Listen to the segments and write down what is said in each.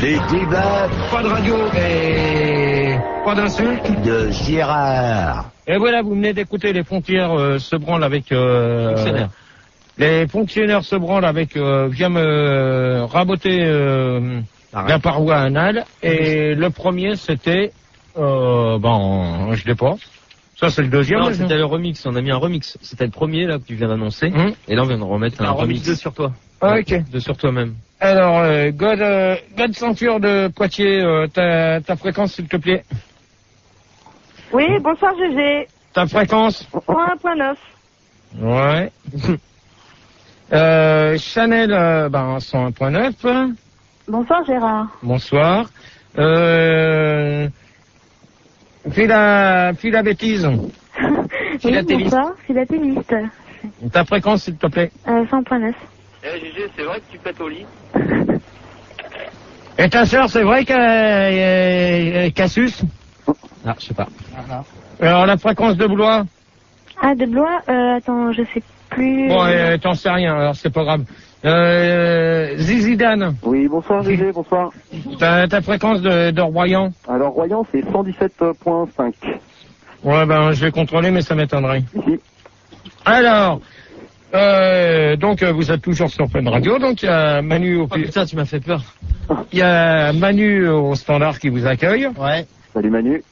Les débats. Pas de radio et pas d'insultes. De Gérard. Et voilà, vous venez d'écouter les frontières se branlent avec... Les fonctionnaires se branlent avec... vient me raboter la paroi anale. Et le premier, c'était... je l'ai pas. Ça, c'est le deuxième. Non, c'était le remix. On a mis un remix. C'était le premier, là, que tu viens d'annoncer. Et là, on vient de remettre un remix. 2 sur toi. Ah, ok. 2 sur toi-même. Alors, God Ceinture de Poitiers, ta fréquence, s'il te plaît. Oui, bonsoir GG. Ta fréquence 1.9. Ouais. Chanel, 101.9. Bonsoir Gérard. Bonsoir. Fila bêtise. Oui, bonsoir, philatéliste. Ta fréquence, s'il te plaît. 100.9. GG, c'est vrai que tu pètes au lit? Et ta sœur, c'est vrai qu'elle suce? Ah, je sais pas. Alors, la fréquence de Blois? Ah, de Blois, attends, je sais plus. Bon, t'en sais rien, alors c'est pas grave. Zizidane. Oui, bonsoir GG, bonsoir. Ta fréquence de Royan? Alors, Royan, c'est 117.5. Ouais, je vais contrôler, mais ça m'étonnerait. Si. Alors, donc vous êtes toujours sur Fun Radio, donc il y a Manu au putain, tu m'as fait peur. Il y a Manu au standard qui vous accueille. Ouais. Salut Manu.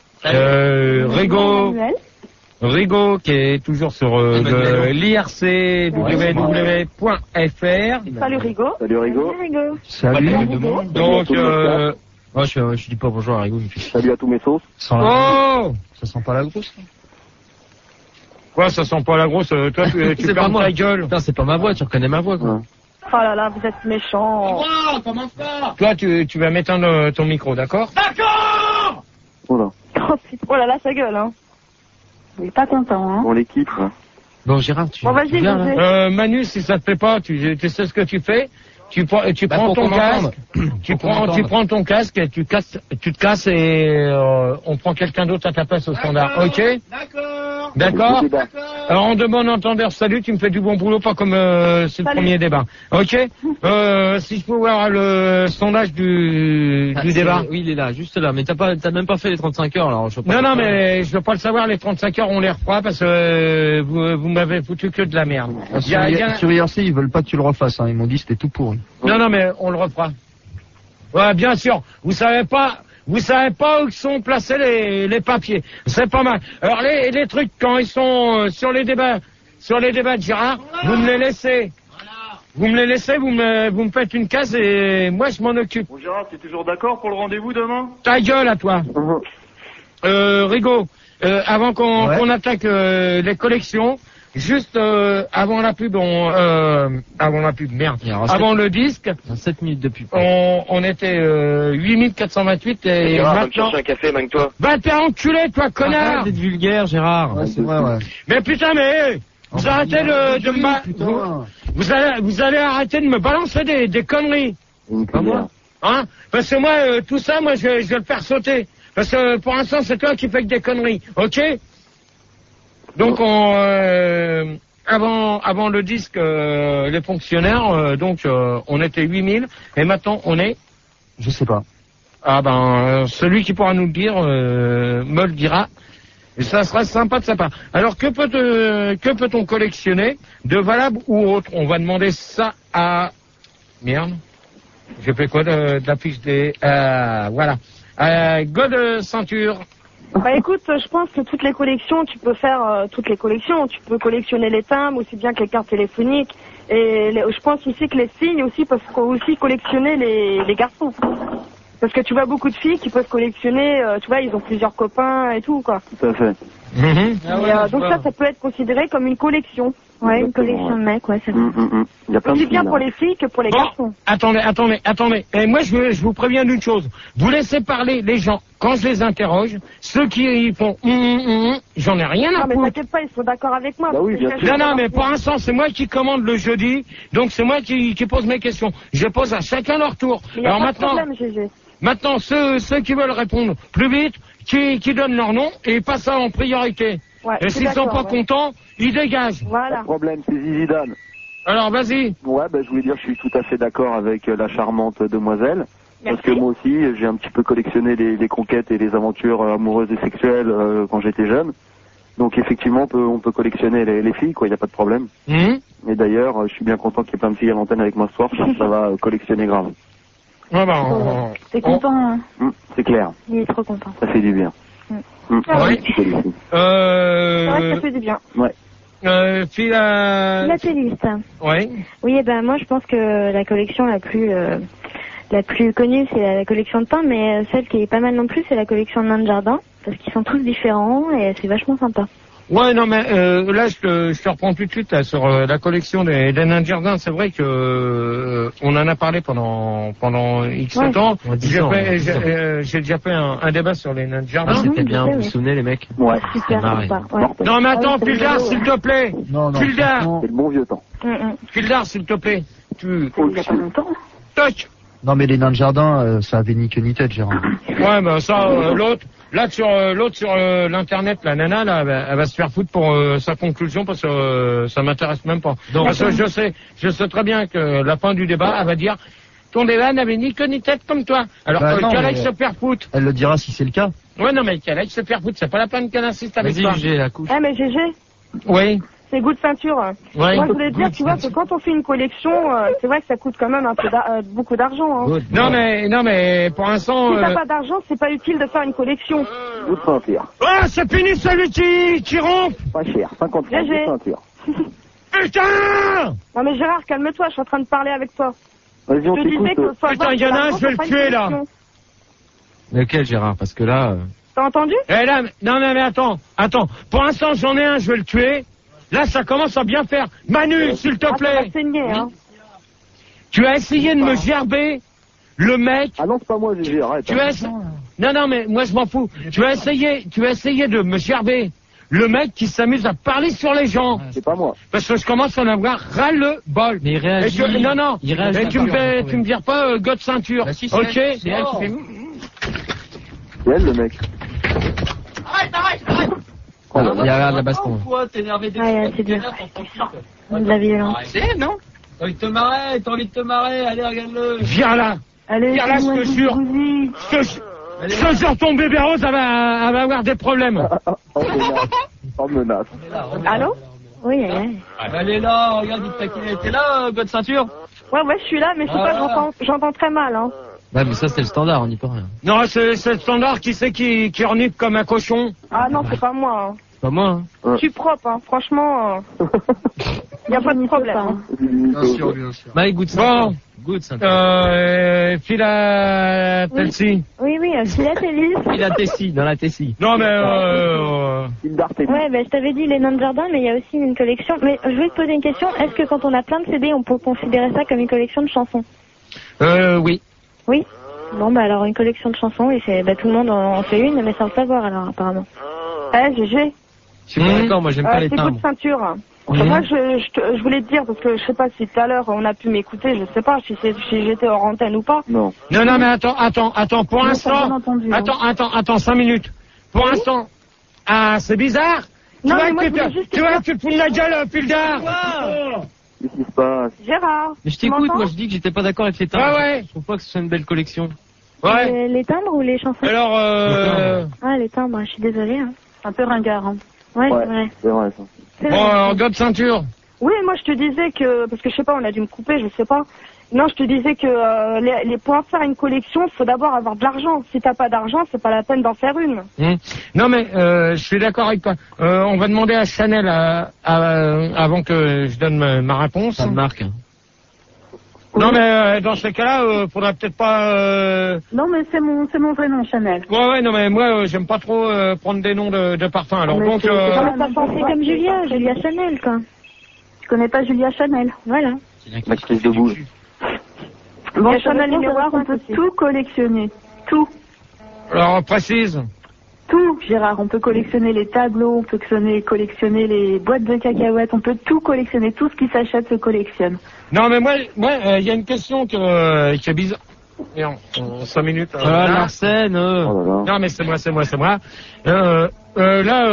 Rigo qui est toujours sur l'IRC www.fr. Salut Rigo. Salut Rigo. Salut. Donc je dis pas bonjour à Rigo. Salut à tous mes sauces. Oh, ça sent pas la grosse. Quoi, ça sent pas la grosse? Toi, tu fermes ta gueule. Putain, c'est pas ma voix, tu reconnais ma voix, quoi. Oh là là, vous êtes méchant. Oh, commence pas. Toi, tu vas m'éteindre ton micro, d'accord? D'accord. Voilà. Oh là là, sa gueule, hein. Il est pas content, hein. Bon, l'équipe. Bon, Gérard, Bon, vas-y, Manu, si ça te plaît pas, tu sais ce que tu fais? Tu prends ton casque, tu prends ton casque et tu te casses et on prend quelqu'un d'autre à ta place au standard. Ok? D'accord. Alors en de bon entendeur, salut, tu me fais du bon boulot, pas comme c'est le premier débat. Ok? Si je peux voir le sondage du débat. Oui, il est là, juste là. Mais t'as même pas fait les 35 heures, alors. Non, mais je veux pas le savoir, les 35 heures, on les refera parce que vous m'avez foutu que de la merde. Sur IRC, ils veulent pas que tu le refasses, hein. Ils m'ont dit que c'était tout pourri. Non, mais on le refera. Ouais, bien sûr. Vous savez pas où sont placés les papiers. C'est pas mal. Alors les trucs quand ils sont sur les débats de Gérard, vous me les laissez. Vous me les laissez, vous me faites une case et moi je m'en occupe. Bon Gérard, t'es toujours d'accord pour le rendez-vous demain? Ta gueule à toi. Rigo, avant qu'on attaque les collections. Juste avant la pub, avant le disque, 7 minutes depuis. On était 8428 et Gérard, maintenant... va me chercher un café, manque-toi. Bah t'es enculé, toi, connard. Arrête d'être vulgaire, Gérard. Ouais, c'est vrai, ouais. Mais putain, vous arrêtez vous allez arrêter de me balancer des conneries. Pas moi. Hein? Parce que moi, tout ça, je vais le faire sauter. Parce que pour l'instant, c'est toi qui fais que des conneries, ok? Donc avant le disque, les fonctionnaires, on était 8000 et maintenant on est... Je sais pas. Ah celui qui pourra nous le dire me le dira. Et ça sera sympa de sa part. Alors que peut-on collectionner de valable ou autre? On va demander ça à... Merde. J'ai fait quoi de la fiche des... voilà. God Ceinture. Bah écoute, je pense que toutes les collections, tu peux faire toutes les collections. Tu peux collectionner les timbres, aussi bien que les cartes téléphoniques. Et je pense aussi que les filles aussi peuvent aussi collectionner les garçons. Parce que tu vois beaucoup de filles qui peuvent collectionner, tu vois, ils ont plusieurs copains et tout, quoi. Tout à fait. Donc ça peut être considéré comme une collection. Ouais, une collection de mecs, ouais, c'est vrai. Il y a plein de Aussi bien filles, pour là. les filles que pour les garçons. Attendez. Et moi, je vous préviens d'une chose. Vous laissez parler les gens. Quand je les interroge, ceux qui font j'en ai rien à Non, mais foutre. t'inquiète pas, ils sont d'accord avec moi. Bah oui, bien sûr. Non, mais pour l'instant, c'est moi qui commande le jeudi. Donc, c'est moi qui pose mes questions. Je pose à chacun leur tour. Mais y a Alors pas de problème, GG. Maintenant, ceux qui veulent répondre plus vite, qui donnent leur nom et passent ça en priorité. Ouais, Et s'ils sont pas contents, ils dégagent. Pas Voilà. de problème, c'est Zizidane. Alors, vas-y. Ouais, je voulais dire, je suis tout à fait d'accord avec la charmante demoiselle. Parce que moi aussi, j'ai un petit peu collectionné les conquêtes et les aventures amoureuses et sexuelles quand j'étais jeune. Donc effectivement, on peut collectionner les filles, quoi, il n'y a pas de problème. Et d'ailleurs, je suis bien content qu'il y ait plein de filles à l'antenne avec moi ce soir, ça va collectionner grave. Ouais, bah, T'es content, hein? C'est clair. Il est trop content. Ça fait du bien. Ouais. C'est vrai que ça fait du bien. Ouais. Philatéliste. Ouais. Oui, ben moi je pense que la collection la plus connue c'est la collection de pain, mais celle qui est pas mal non plus c'est la collection de nains de jardin, parce qu'ils sont tous différents et c'est vachement sympa. Ouais, non, mais là, je te reprends tout de suite là, sur la collection des nains de jardin. C'est vrai que on en a parlé pendant X temps. J'ai déjà fait un débat sur les nains de jardin. C'était bien, vous vous souvenez, les mecs? Ouais. Super sympa. Ouais. Non, mais attends, Pildar, s'il te plaît. Pildar. C'est le bon vieux temps. Pildar, s'il te plaît. Il y a pas longtemps. Toc. Non, mais les nains de jardin, ça avait ni queue ni tête, Gérard. Ouais, bah ça, l'autre sur l'internet, la nana là, elle va se faire foutre pour sa conclusion parce que ça m'intéresse même pas. Donc, parce que je sais très bien que la fin du débat, elle va dire ton débat n'avait ni queue ni tête comme toi. Alors qu'elle aille se faire foutre. Elle le dira si c'est le cas. Ouais, non, mais qu'elle aille se faire foutre, c'est pas la peine qu'elle insiste avec toi. Vas-y, GG, la couche. Ah, mais GG, Oui. c'est goût de ceinture. Ouais. Moi, je voulais te dire, tu vois, que quand on fait une collection, c'est vrai que ça coûte quand même un peu beaucoup d'argent. Hein. Non, mais pour l'instant. Si t'as pas d'argent, c'est pas utile de faire une collection. Bout de ceinture. Ah, c'est fini celui qui rompt. Pas cher, 50 francs de ceinture. Putain! Non, mais Gérard, calme-toi, je suis en train de parler avec toi. Vas-y, on Je te disais que faut Putain, avoir il y en a un, de l'argent je vais le pour faire une tuer, là. collection. Lequel, Gérard? Parce que là... T'as entendu? Eh là, non, mais attends. Pour l'instant, j'en ai un, je vais le tuer. Là, ça commence à bien faire. Manu, s'il te Ça va plaît. saigner, hein. Tu as essayé de me gerber le mec. Ah non, c'est pas moi, GG, arrête. Non, mais moi, je m'en fous. Tu as essayé de me gerber le mec qui s'amuse à parler sur les gens. C'est pas moi. Parce que je commence à en avoir ras-le-bol. Mais il réagit. Non. Il réagit. Et tu me dis pas God ceinture. Bah, si, ok. c'est elle qui fait... C'est elle, le mec. Arrête. Oh là là. Il y a de la baston. Ouais, c'est dur. De la violence. C'est elle, non? T'as envie de te marrer, allez, regarde-le. Viens là. Allez, Viens là, je te jure. Je te jure, ton bébé rose, elle va avoir des problèmes. En menace. Allô? Oui, Elle est là, regarde, il taquine. T'es là, God ceinture? Ouais, je suis là, mais je sais pas, j'entends très mal, hein. Ouais, mais ça, c'est le standard, on n'y peut rien. Non, c'est le standard qui ornique comme un cochon. Ah non, c'est pas moi, hein. C'est pas moi, Je suis propre, hein. Franchement, y a pas de problème. Hein. Bien sûr. Bah, goûte ceinture. Goûte ceinture. Philatélcie. Oui, philatéliste. Il a Tessie, dans la Tessie. Non, mais Ouais, ben je t'avais dit les nains de jardin, mais il y a aussi une collection. Mais je voulais te poser une question. Est-ce que quand on a plein de CD, on peut considérer ça comme une collection de chansons? Oui. Oui. Bon, bah alors une collection de chansons, et c'est tout le monde en fait une, mais sans le savoir alors apparemment. GG. Je suis pas d'accord, moi j'aime pas les c'est coup timbres. de ceinture. Moi, je voulais te dire, parce que je sais pas si tout à l'heure on a pu m'écouter, je sais pas si j'étais hors antenne ou pas. Non. Non, mais attends, pour l'instant. Attends, 5 minutes. Pour l'instant. Ah, c'est bizarre. Non, tu mais moi, vois, tu te fous de la gueule, Pildar. Qu'est-ce qui se passe? Gérard. Mais je t'écoute, moi je dis que j'étais pas d'accord avec les timbres. Ouais. Je trouve pas que ce soit une belle collection. Ouais. Les timbres ou les chansons? Alors, Ah, les timbres, je suis désolée. Hein. Un peu ringard. Hein. Ouais, c'est vrai ça. Bon, God ceinture. Oui, moi je te disais que, parce que je sais pas, on a dû me couper, je sais pas. Non, je te disais que pour en faire une collection, il faut d'abord avoir de l'argent. Si t'as pas d'argent, c'est pas la peine d'en faire une. Non, mais je suis d'accord avec toi. On va demander à Chanel avant que je donne ma réponse. Ça marque. Hein. Non, mais dans ce cas-là, faudrait peut-être pas... Non, mais c'est mon vrai nom, Chanel. Ouais, non, mais moi, j'aime pas trop prendre des noms de parfums. Alors mais donc... C'est comme Julia Chanel, quoi. Tu connais pas Julia Chanel, voilà. L'actrice de boule. Bon, Chanel numéro 1, on peut tout collectionner. Tout. Alors, précise. Tout, Gérard. On peut collectionner les tableaux, on peut collectionner les boîtes de cacahuètes, on peut tout collectionner. Tout ce qui s'achète se collectionne. Non, mais moi, il y a une question qui est bizarre. Et en 5 minutes. L'arsène. Non, mais c'est moi. Là,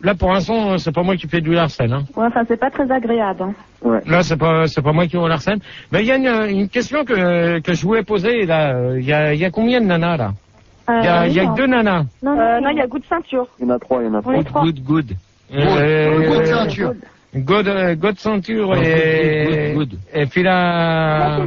là pour l'instant, c'est pas moi qui fais du Larsen. Hein. Ouais, enfin, c'est pas très agréable. Hein. Ouais. Là, c'est pas moi qui fais du Larsen. Mais il y a une question que je voulais poser. Là, il y a combien de nanas là? Il y a que 2 nanas. Non, il y a goût de ceinture. Il y en a 3, Good. Good ceinture. God ceinture Good. et puis là.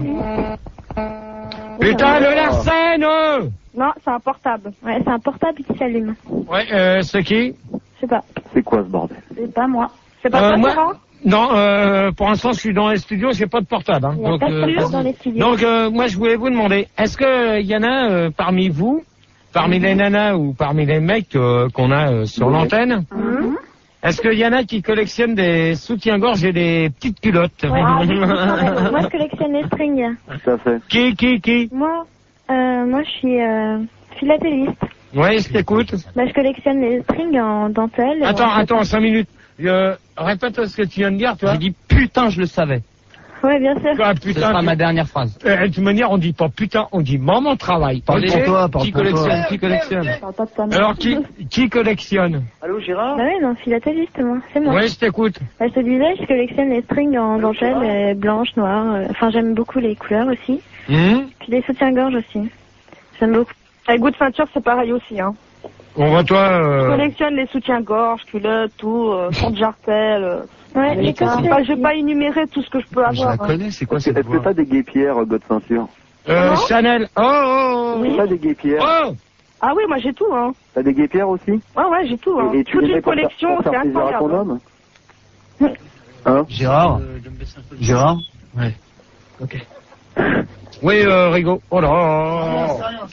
Putain, le Larsen! Non, c'est un portable. Ouais, c'est un portable qui s'allume. Ouais, c'est qui? Je sais pas. C'est quoi ce bordel? C'est pas moi. C'est pas moi, Sarah? Non, pour l'instant, je suis dans les studios, j'ai pas de portable. Hein. Il y a pas de portable dans les studios. Donc, moi, je voulais vous demander, est-ce que y en a parmi vous, parmi les nanas ou parmi les mecs qu'on a sur l'antenne, est-ce qu'il y en a qui collectionnent des soutiens-gorge et des petites culottes? Ouais, moi, je collectionne les strings. Tout à fait. Qui Moi, je suis philatéliste. Ouais, je t'écoute. Bah, je collectionne les strings en dentelle. Attends, 5 minutes. Répète ce que tu viens de dire, toi. J'ai dit putain, je le savais. Ouais, bien sûr. Ah, Ce putain, sera ma dernière phrase. de toute manière, on dit pas putain, on dit maman travail. Parle pour toi, parle Qui pour toi. collectionne Alors, qui collectionne? Allô, Gérard? Bah ouais, non, philatéliste, moi. C'est moi. Ouais, je t'écoute. Bah, je te disais, je collectionne les strings en dentelle, blanche, noire. Enfin, j'aime beaucoup les couleurs aussi. Puis les soutiens-gorge aussi. J'aime beaucoup. Avec goût de ceinture, c'est pareil aussi. Hein. On va Je toi. collectionne les soutiens-gorge, culottes, tout, fond de jartel. Ouais, les costumes. Enfin, je vais pas énumérer tout ce que je peux Je avoir. la connais, c'est quoi Est-ce cette que voix? t'as des guépières, God ceinture? Chanel. Oh. T'as des guépières? Oh. Ah oui, moi j'ai tout. Hein. T'as des guépières aussi? Ouais, j'ai tout. Hein. Et tu Toute les mets une pour collection, pour c'est faire plaisir à ton incroyable. homme? Hein? Gérard? Gérard? Ouais. Ok. Oui, Rigaud. Oh là.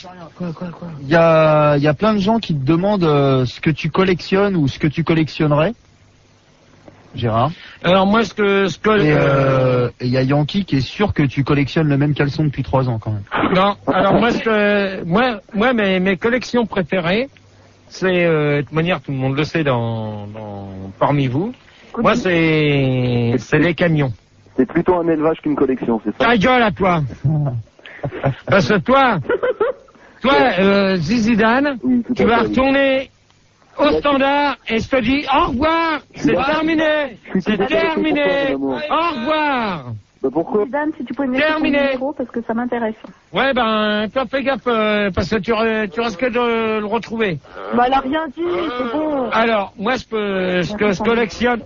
Il y a plein de gens qui te demandent ce que tu collectionnes ou ce que tu collectionnerais. Gérard. Alors moi, Et il y a Yankee qui est sûr que tu collectionnes le même caleçon depuis 3 ans quand même. non. Alors moi, mes collections préférées, c'est de toute manière, tout le monde le sait parmi vous. Moi, c'est les camions. C'est plutôt un élevage qu'une collection, c'est ça? Ta gueule à toi. Parce que toi, Zizidane, Oui, tout à tu vas fait. retourner au standard et je te dis au revoir. C'est terminé. C'est terminé. Au revoir. Bah pourquoi? Dan, si tu pouvais me Terminé. laisser ton numéro, parce que ça m'intéresse. Ouais, ben, toi, fais gaffe, parce que tu risques de le retrouver. Bah, elle a rien dit, c'est bon. Alors, moi, je collectionne,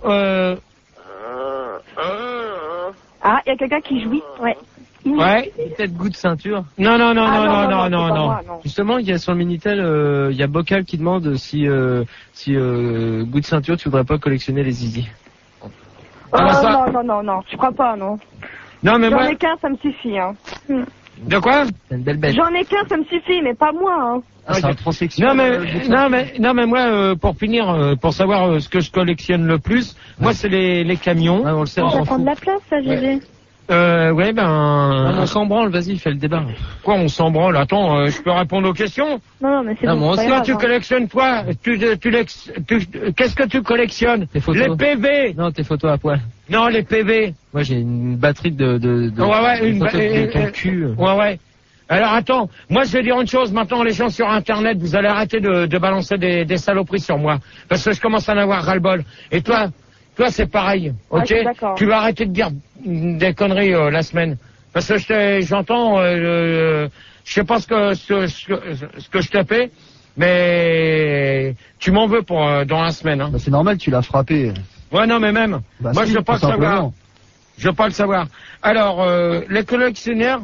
Ah, il y a quelqu'un qui jouit. Ouais. ouais. Peut-être goût de ceinture. Non. Ah, non, c'est pas moi, non. Justement, il y a sur le Minitel, il y a Bocal qui demande si goût de ceinture, tu voudrais pas collectionner les zizi. Ah, bah, ça- Non, je crois pas, non. Non, mais J'en moi, ai qu'un, ça me suffit, hein. de quoi? C'est une belle bête. J'en ai qu'un, ça me suffit, mais pas moi, hein. Ah, c'est un transsexuel. Non, mais moi, pour finir, pour savoir ce que je collectionne le plus, moi, c'est les camions. Ouais, on le sait, on Ça s'en prend fout. de la place, ça, GG. Ouais, ben, On s'en branle, vas-y, fais le débat. quoi, on s'en branle? Attends, je peux répondre aux questions? Non, mais c'est Ah, bon, moi c'est aussi, pas Toi, tu grave, hein. collectionnes quoi? Qu'est-ce que tu collectionnes? Tes photos. Les PV. Non, tes photos à poil. Non, les PV. Moi, j'ai une batterie de Ouais, une photos de ton cul. Ouais. Alors attends, moi je vais dire une chose, maintenant les gens sur internet, vous allez arrêter de balancer des saloperies sur moi. Parce que je commence à en avoir ras-le-bol. Et toi c'est pareil, ok? je suis d'accord. Tu vas arrêter de dire des conneries la semaine. Parce que j'entends, je sais pas ce que je te fais, mais tu m'en veux pour dans la semaine. Hein. Bah, c'est normal, tu l'as frappé. Ouais, non, mais même. Bah, moi si, je veux pas le tout savoir. simplement. Je veux pas le savoir. Alors, les collectionneurs,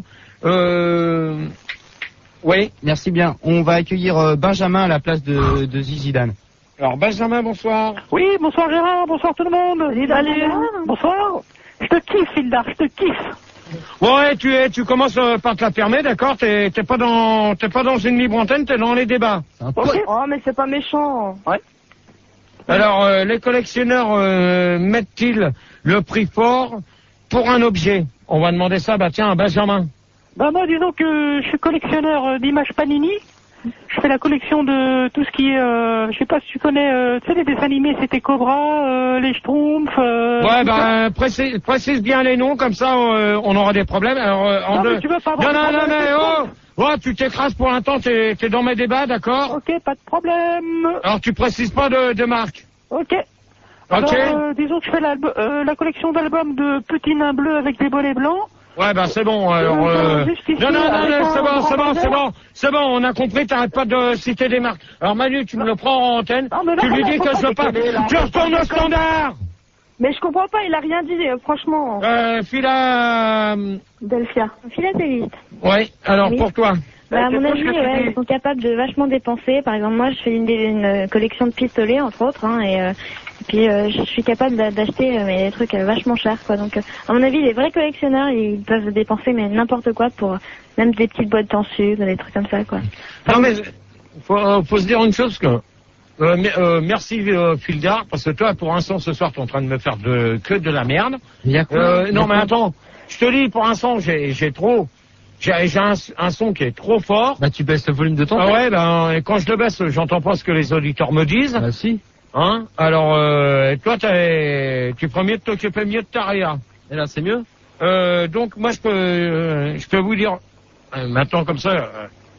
oui. Merci bien. On va accueillir Benjamin à la place de Zizidane. Alors, Benjamin, bonsoir. Oui, bonsoir Gérard, bonsoir tout le monde. Salut. Bonsoir. Je te kiffe, Hildar, je te kiffe. Ouais, tu commences par te la fermer, d'accord? T'es pas dans une libre antenne, t'es dans les débats. Ok. Oh, mais c'est pas méchant. Ouais. Alors, les collectionneurs mettent-ils le prix fort pour un objet? On va demander ça, bah tiens, à Benjamin. Bah moi, disons que je suis collectionneur d'images Panini. Je fais la collection de tout ce qui est, je sais pas si tu connais, tu sais, les dessins animés, c'était Cobra, les Schtroumpfs. Ouais, bah précise bien les noms, comme ça on aura des problèmes. Alors, Non, mais tu veux pas avoir non, de problème, mais c'est oh, tu t'écrases pour l'instant, t'es dans mes débats, d'accord? Ok, pas de problème. Alors tu précises pas de marque. Ok. Alors, disons que je fais la collection d'albums de petits nains bleus avec des bolets blancs. Ouais, bah c'est bon. Alors, non, c'est bon, on a compris, t'arrêtes pas de citer des marques. Alors Manu, tu me le prends en antenne, tu lui dis que je veux pas. Tu retournes au standard. Mais je comprends pas, il a rien dit, franchement. Delphia. Philatéliste. Ouais, alors Oui. pour toi. Bah, à mon avis, ils sont capables de vachement dépenser. Par exemple, moi, je fais une collection de pistolets, entre autres, hein, et puis je suis capable d'acheter des trucs vachement chers, quoi. Donc, à mon avis, les vrais collectionneurs, ils peuvent dépenser mais n'importe quoi pour même des petites boîtes en sucre, des trucs comme ça, quoi. Non mais faut se dire une chose que merci Fildar, parce que toi, pour l'instant, ce soir, t'es en train de me faire que de la merde. Non mais attends, je te dis, pour l'instant, j'ai un son qui est trop fort. Bah tu baisses le volume de ton. Ah ouais, ben et quand je le baisse, j'entends pas ce que les auditeurs me disent. Bah si. Hein? Alors toi, tu prends mieux de t'occuper mieux de ta réa. Et là, c'est mieux. Donc moi, je peux vous dire maintenant comme ça.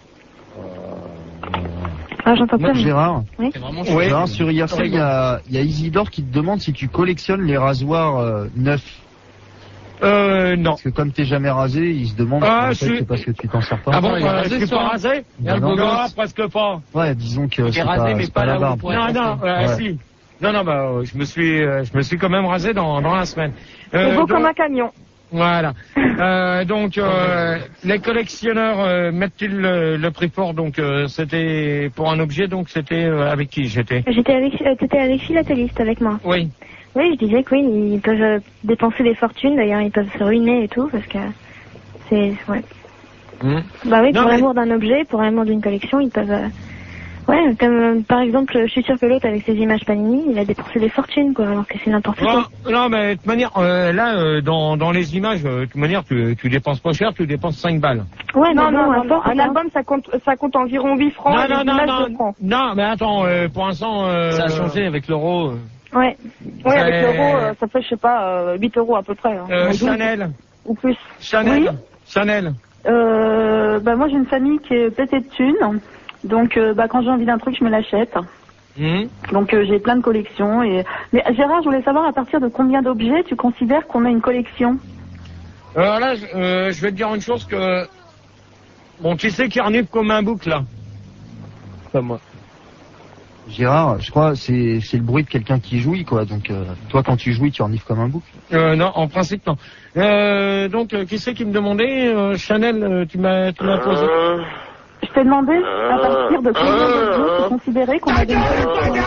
Ah, j'entends pas. Gérard. Oui. Gérard, sur IRC, il y a Isidore qui te demande si tu collectionnes les rasoirs neufs. Non. Parce que comme t'es jamais rasé, il se demande c'est parce que tu t'en sers pas. Ah bon, je suis pas rasé? Non, presque pas. Ouais, disons que c'est rasé, mais pas la là barbe. où Non, si. Non, bah, je me suis quand même rasé dans la semaine. C'est beau comme un camion. Voilà. Donc, les collectionneurs mettent-ils le prix fort? Donc, c'était pour un objet, donc c'était avec qui j'étais? T'étais avec Philatéliste, avec moi. Oui. Oui, je disais que oui, ils peuvent dépenser des fortunes, d'ailleurs ils peuvent se ruiner et tout, parce que c'est... Ouais. Bah oui, pour l'amour d'un objet, pour l'amour d'une collection, ils peuvent... Ouais, comme par exemple, je suis sûr que l'autre avec ses images Panini, il a dépensé des fortunes, quoi, alors que c'est n'importe quoi. Non, mais de toute manière, là, dans les images, de toute manière, tu dépenses pas cher, tu dépenses 5 balles. Ouais, non, mais bon, un album, ça compte environ 8 francs. Non, mais attends, pour l'instant... Ça a changé avec l'euro. Ouais. Ouais, avec l'euro, ça fait, je sais pas, 8 euros à peu près. Hein. Chanel. Ou plus. Chanel. Oui. Chanel. Bah moi j'ai une famille qui est pétée de thunes, donc quand j'ai envie d'un truc je me l'achète. Donc j'ai plein de collections. Mais Gérard, je voulais savoir à partir de combien d'objets tu considères qu'on a une collection? Alors là, je vais te dire une chose que... Bon, tu sais qui renifle comme un bouc, là? Pas moi. Gérard, je crois c'est le bruit de quelqu'un qui jouit, quoi. Donc toi quand tu jouis, tu renifles comme un bouc. Non, en principe non. Donc qui c'est qui me demandait Chanel, tu m'as posé. Je t'ai demandé à partir de combien d'objets tu considérais qu'on avait une collection.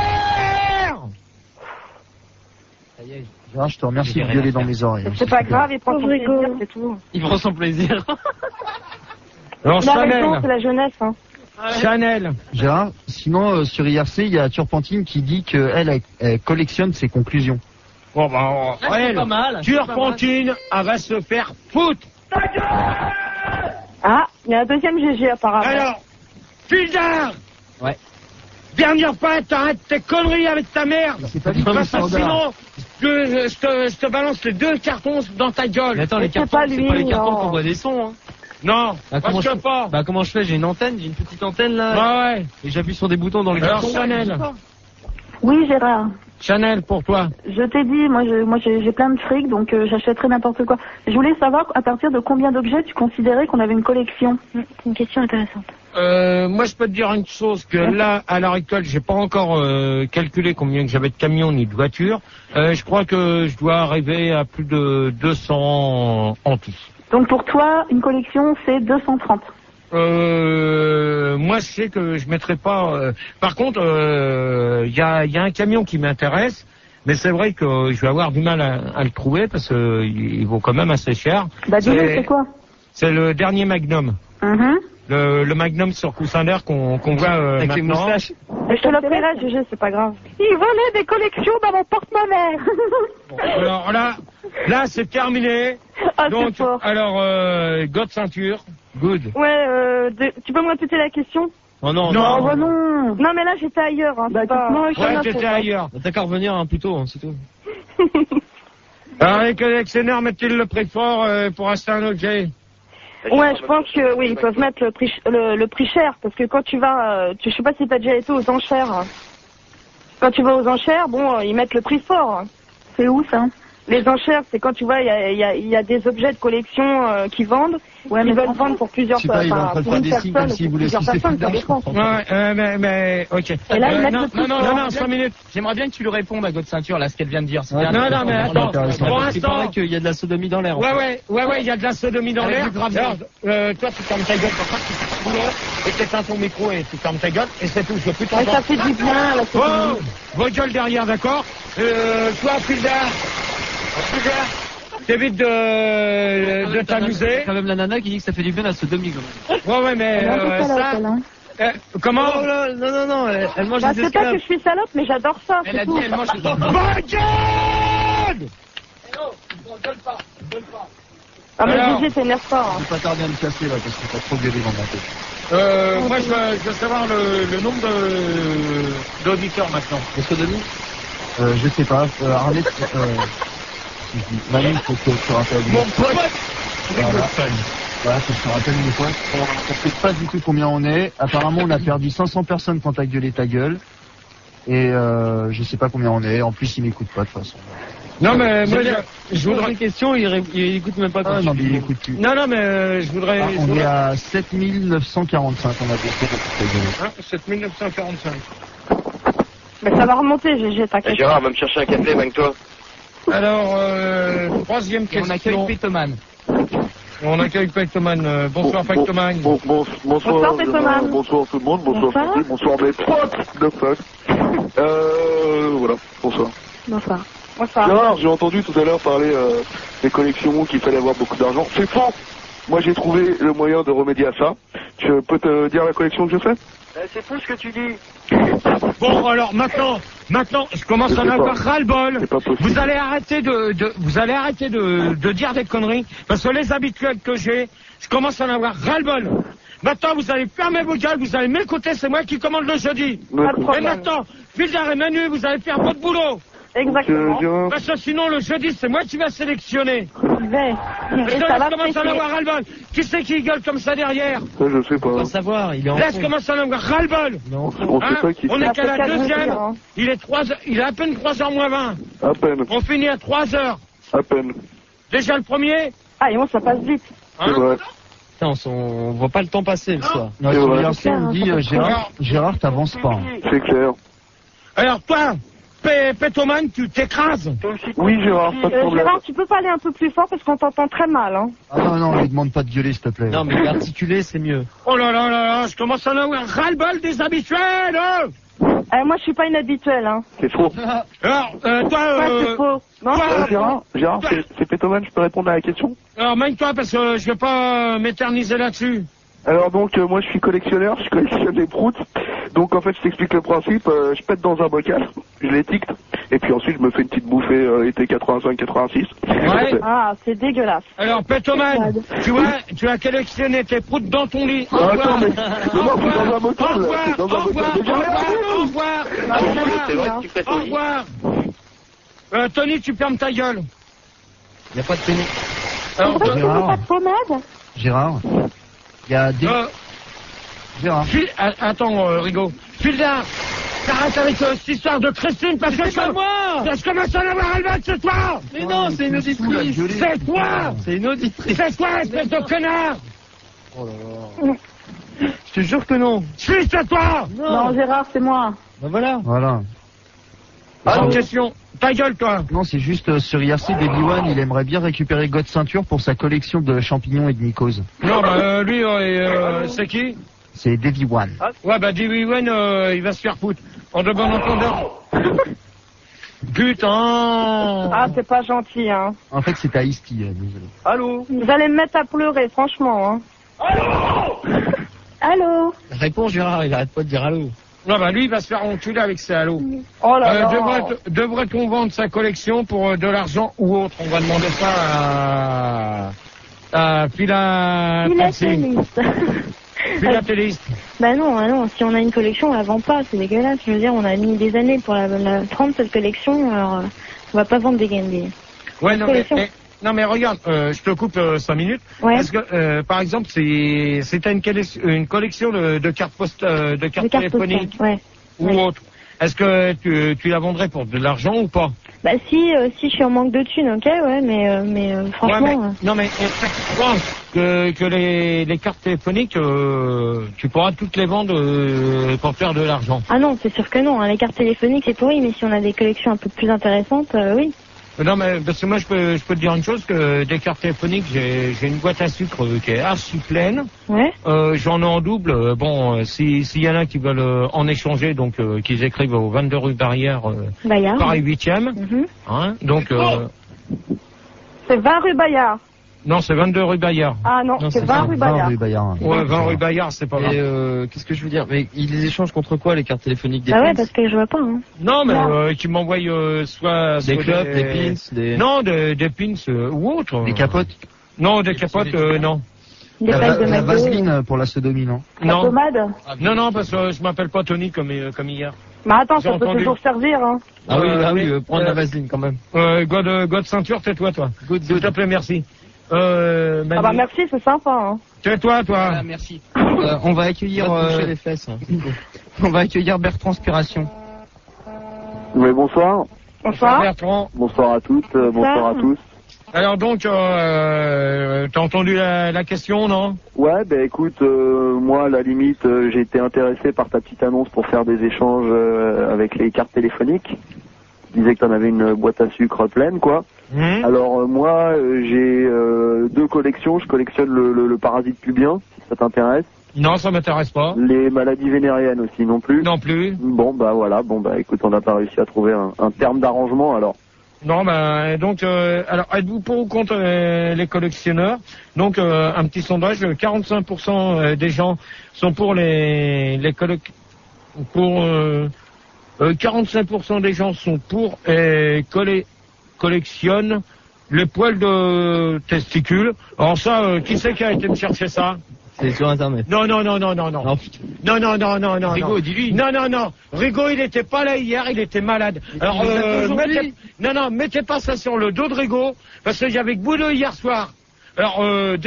Gérard, je te remercie de gueuler dans mes oreilles. C'est pas grave, il prend son plaisir, c'est tout. Il prend son plaisir. Alors Chanel. C'est la jeunesse, hein. Chanel. Gérard, sinon sur IRC, il y a Turpentine qui dit qu'elle elle collectionne ses conclusions. Bon bah, c'est pas mal. Turpentine, elle va se faire foutre. Ah, il y a un deuxième GG apparemment. Alors, Fildar. Ouais. Dernière fois, t'arrêtes tes conneries avec ta merde. C'est pas du Parce que tout sinon, je te balance les 2 cartons dans ta gueule. Mais attends, les cartons, c'est pas les cartons qu'on voit des sons, hein. Non, comment je fais pas. Bah comment je fais? J'ai une antenne, j'ai une petite antenne là. Bah ouais. Et j'appuie sur des boutons dans le Alors carton. Chanel. Oui Gérard. Chanel pour toi. Je t'ai dit, moi j'ai plein de fric, donc j'achèterai n'importe quoi. Je voulais savoir à partir de combien d'objets tu considérais qu'on avait une collection. C'est une question intéressante. Moi je peux te dire une chose, que là, à l'heure actuelle, j'ai pas encore calculé combien que j'avais de camions ni de voitures. Je crois que je dois arriver à plus de 200 en tout. Donc pour toi, une collection c'est 230. Moi je sais que je mettrai pas... Par contre, il y a un camion qui m'intéresse, mais c'est vrai que je vais avoir du mal à le trouver parce que il vaut quand même assez cher. Bah dis-nous, c'est quoi? C'est le dernier Magnum. Le Magnum sur coussin d'air qu'on voit avec maintenant. les moustaches. Je te l'offrirai, GG, c'est pas grave. Il volait des collections dans mon porte-monnaie. Bon, alors là c'est terminé. Ah, donc c'est fort. alors God ceinture, good. Ouais, tu peux me répéter la question? Oh non, Non. Bah non. Non mais là j'étais ailleurs. Hein, Bah, c'est pas... Ouais, t'étais ailleurs. T'as qu'à revenir hein, plus tôt, hein, c'est tout. Alors les collectionneurs mettent-ils le prix fort pour acheter un objet? Ouais, je pense que oui, ils peuvent mettre le prix cher, parce que quand tu vas, je sais pas si t'as déjà été aux enchères. Quand tu vas aux enchères, bon, ils mettent le prix fort. C'est où ça? Les enchères, c'est quand tu vois, il y a des objets de collection qui vendent, ils veulent vendre pour plusieurs personnes, pour une personne ou pour plusieurs personnes, ça dépend. Mais, ok. Et là, ils mettent le prix fort. Non, 5 minutes. J'aimerais bien que tu lui répondes à God Ceinture, là, ce qu'elle vient de dire. Non, mais attends. Pour l'instant, qu'il y a de la sodomie dans l'air. Ouais, il y a de la sodomie dans l'air. Toi, tu fermes ta gueule pour ça, tu fais le boulot, et tu éteins ton micro et tu fermes ta gueule, et c'est tout, je veux plus t'entendre. Ça fait du bien, la sodomie. Vos gueules derrière, d'accord? Toi, Fulda, t'évites de t'amuser. Quand même la nana qui dit que ça fait du bien la sodomie, quand même. Ouais, mais ça... comment? Non, elle mange des esclaves. C'est pas que je suis salope, mais j'adore ça. Elle a dit, elle mange des esclaves. Ah, mais DJ, t'énerve pas. Je vais pas tarder à me casser là, parce que t'as trop gueulé dans ma tête. Moi, je veux savoir le nombre d'auditeurs maintenant. De sodomie? Je sais pas. Arlette, Manu, faut que tu rappelles. Mon pote! Voilà, faut que je te rappelle une fois. On sait pas du tout combien on est. Apparemment, on a perdu 500 personnes quand t'as gueulé ta gueule. Et je sais pas combien on est. En plus, ils m'écoutent pas de toute façon. Non, mais moi, je voudrais... une question, il écoute même pas. Ah non, mais il écoute plus. Non, mais je voudrais... On est à 7945, on a baissé pour ta gueule. 7945. Mais ça va remonter, GG, t'inquiète. Gérard, va me chercher un café, Bang-toi. Alors, troisième question. On accueille Pétoman. On accueille Pétoman. Bonsoir, Pétoman. Bonsoir, Pétoman. Bonsoir tout le monde, bonsoir Sophie, bonsoir mes potes de fuck. Voilà, bonsoir. Bonsoir. Gérard, j'ai entendu tout à l'heure parler des collections, qu'il fallait avoir beaucoup d'argent. C'est faux. Moi, j'ai trouvé le moyen de remédier à ça. Je peux te dire la collection que je fais? C'est fou ce que tu dis. Bon, alors maintenant, je commence à en avoir ras-le-bol. Vous allez arrêter de dire des conneries, parce que les habituels que j'ai, je commence à en avoir ras-le-bol. Maintenant, vous allez fermer vos gueules, vous allez m'écouter, c'est moi qui commande le jeudi. Et maintenant, Fulda et Manu, vous allez faire votre boulot. Exactement. Parce que sinon, le jeudi, c'est moi qui vais sélectionner. Ça commence à en avoir ras-le-bol. Qui c'est qui gueule comme ça derrière? Je sais pas. On va savoir, il est en Là, je commence à en avoir ras-le-bol. On est qu'à la deuxième. Il est à peine 3h moins 20. À peine. On finit à 3h. À peine. Déjà le premier? Ah, et moi, ça passe vite. C'est vrai. Putain, on voit pas le temps passer le soir. Non, tu regardes ça, on dit Gérard, t'avances pas. C'est clair. Alors toi, Pétoman, tu t'écrases. Oui, Gérard, pas de problème. Gérard, tu peux parler un peu plus fort parce qu'on t'entend très mal. Hein. Ah non, on lui demande pas de gueuler, s'il te plaît. Non, mais articuler, c'est mieux. Oh là, je commence à en avoir ras-le-bol des habituels. Moi, je suis pas inhabituelle. Hein. C'est faux. Alors, toi... c'est faux. Non, Gérard, c'est Pétoman, je peux répondre à la question? Alors, mène-toi, parce que je vais pas m'éterniser là-dessus. Alors donc, moi je suis collectionneur, je collectionne des proutes. Donc en fait, je t'explique le principe, je pète dans un bocal, je l'étiquette, et puis ensuite je me fais une petite bouffée été 85-86. Ouais. Ah, c'est dégueulasse. Alors, Pétoman, tu as collectionné tes proutes dans ton lit. Au revoir. Au revoir. Tony, tu fermes ta gueule. Y a pas de Tony. Alors, tu veux pas de pommade? Gérard, il y a des... Gérard. Attends, Rigaud. Fulda, t'arrêtes avec cette histoire de Christine parce que c'est moi. Je commence à en avoir ras-le-bol ce soir. Mais non, c'est une auditrice. C'est toi. C'est une auditrice. C'est toi, espèce de connard. Oh là là. Je te jure que non. Si, c'est toi. Non, Gérard, c'est moi. Ben voilà. Voilà. Sans question. Ta gueule, toi. Non, c'est juste sur IRC, Baby One, il aimerait bien récupérer God Ceinture pour sa collection de champignons et de mycoses. Non, lui, c'est qui? C'est Davy One. Ouais, Davy One, il va se faire foutre. En de bon entendeur. Putain. Ah, c'est pas gentil, hein. En fait, c'est à Isti, désolé. Allô? Vous allez me mettre à pleurer, franchement, hein. Allô? Réponds, Gérard, il arrête pas de dire allô. Non, lui, il va se faire enculer avec ses halos. Oh là là. Devrait-on vendre sa collection pour de l'argent ou autre? On va demander ça à philatéliste. Bah non, si on a une collection, on la vend pas, c'est dégueulasse. Je veux dire, on a mis des années pour la prendre cette collection, alors on va pas vendre des gains. Ouais, non mais regarde, je te coupe 5 minutes. Ouais. Parce que par exemple, c'était une collection de cartes téléphoniques ouais. ou autre. est-ce que tu la vendrais pour de l'argent ou pas? Bah si je suis en manque de thunes, ok, ouais, mais franchement... Ouais, non mais je pense que les cartes téléphoniques, tu pourras toutes les vendre pour faire de l'argent. Ah non, c'est sûr que non, hein. Les cartes téléphoniques c'est pourri, mais si on a des collections un peu plus intéressantes, oui. Non mais parce que moi je peux te dire une chose, que des cartes téléphoniques, j'ai une boîte à sucre qui est archi pleine. Ouais. J'en ai en double. Bon, s'il y en a qui veulent en échanger, donc qu'ils écrivent au 22 rue Barrière, Paris 8e. Hein, donc. C'est 20 rue Bayard. Non, c'est 22 rue Bayard. Ah non, c'est 20 rue Bayard. Ouais, 20 rue Bayard, c'est pas grave. Qu'est-ce que je veux dire? Mais ils les échangent contre quoi, les cartes téléphoniques des Ah ouais, pins? parce que je vois pas. Hein. Non, mais tu m'envoies soit des clubs, des pins, Non, des pins ou autres. Des capotes? Non, des capotes, non. Des packs de La McDo. vaseline pour la sodomie, non? Non. Pommade. Non, parce que je m'appelle pas Tony comme hier. Mais attends, ça J'ai peut entendu. toujours servir, hein. Ah oui, prendre la vaseline quand même. God ceinture, tais-toi, toi. S'il te plaît, merci. Ah bah merci, c'est sympa, hein. Tais-toi, toi. Ah, merci. On va accueillir... les fesses. Hein. On va accueillir Bertrand Spiration. Oui, bonsoir. Bonsoir. Bertrand. Bonsoir à toutes, bonsoir à tous. Alors donc, t'as entendu la question, non? Ouais, ben écoute, moi à la limite, j'ai été intéressé par ta petite annonce pour faire des échanges avec les cartes téléphoniques. Tu disais que t'en avais une boîte à sucre pleine, quoi. Alors moi, j'ai 2 collections. Je collectionne le parasite pubien, si ça t'intéresse. Non, ça m'intéresse pas. Les maladies vénériennes aussi, non plus. Non plus. Bon, bah voilà. Bon, bah écoute, on n'a pas réussi à trouver un terme d'arrangement, alors. Non, bah donc, alors êtes-vous pour ou contre les collectionneurs? Donc un petit sondage, 45% des gens sont pour les 45% des gens sont pour et collectionnent les poils de testicules. Alors ça, qui c'est qui a été me chercher ça? C'est sur internet. Non. Non. Rigaud, dis-lui. Non. Rigaud, il était pas là hier, il était malade. Alors, mettez pas ça sur le dos de Rigaud, parce que j'avais boulot hier soir. Alors,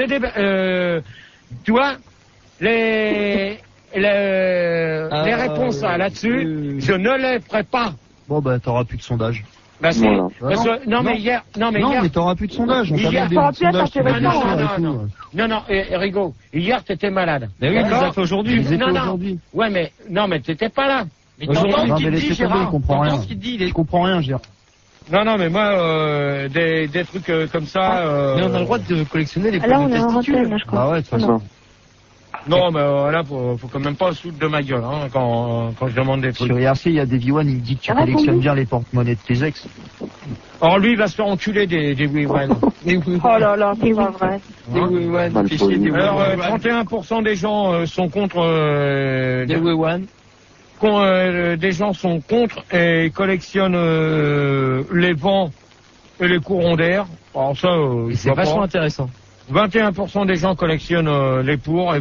tu vois, les réponses là-dessus, je ne les ferai pas. Bon, bah, t'auras plus de sondage. Bah, c'est, parce que, mais hier, mais t'auras plus de sondage. On t'a hier, demandé des sondages sur les Non, Rigaud, hier, t'étais malade. Mais oui, il les a fait aujourd'hui. aujourd'hui. Ouais, mais t'étais pas là. Mais non, mais laissez tomber, il comprend rien. Je comprends rien, Gérard. Non, mais moi, des trucs comme ça... Mais on a le droit de collectionner les Là, poils on de est en testicules. antenne, je crois. Bah ouais, de toute façon. Non, mais là, faut quand même pas se foutre de ma gueule, hein, quand je demande des trucs. Sur IRC, il y a des V1, il me dit que tu collectionnes bien les porte-monnaies de tes ex. Or, lui, il va se faire enculer des Wiwan. Oh là là, c'est pas vrai. Des Wiwan, des fichiers, des Alors, Wiwan. 31% des gens sont contre... Des Wiwan. Des gens sont contre et collectionnent les vents et les courants d'air. Alors ça, c'est vachement intéressant. 21% des gens collectionnent les pour et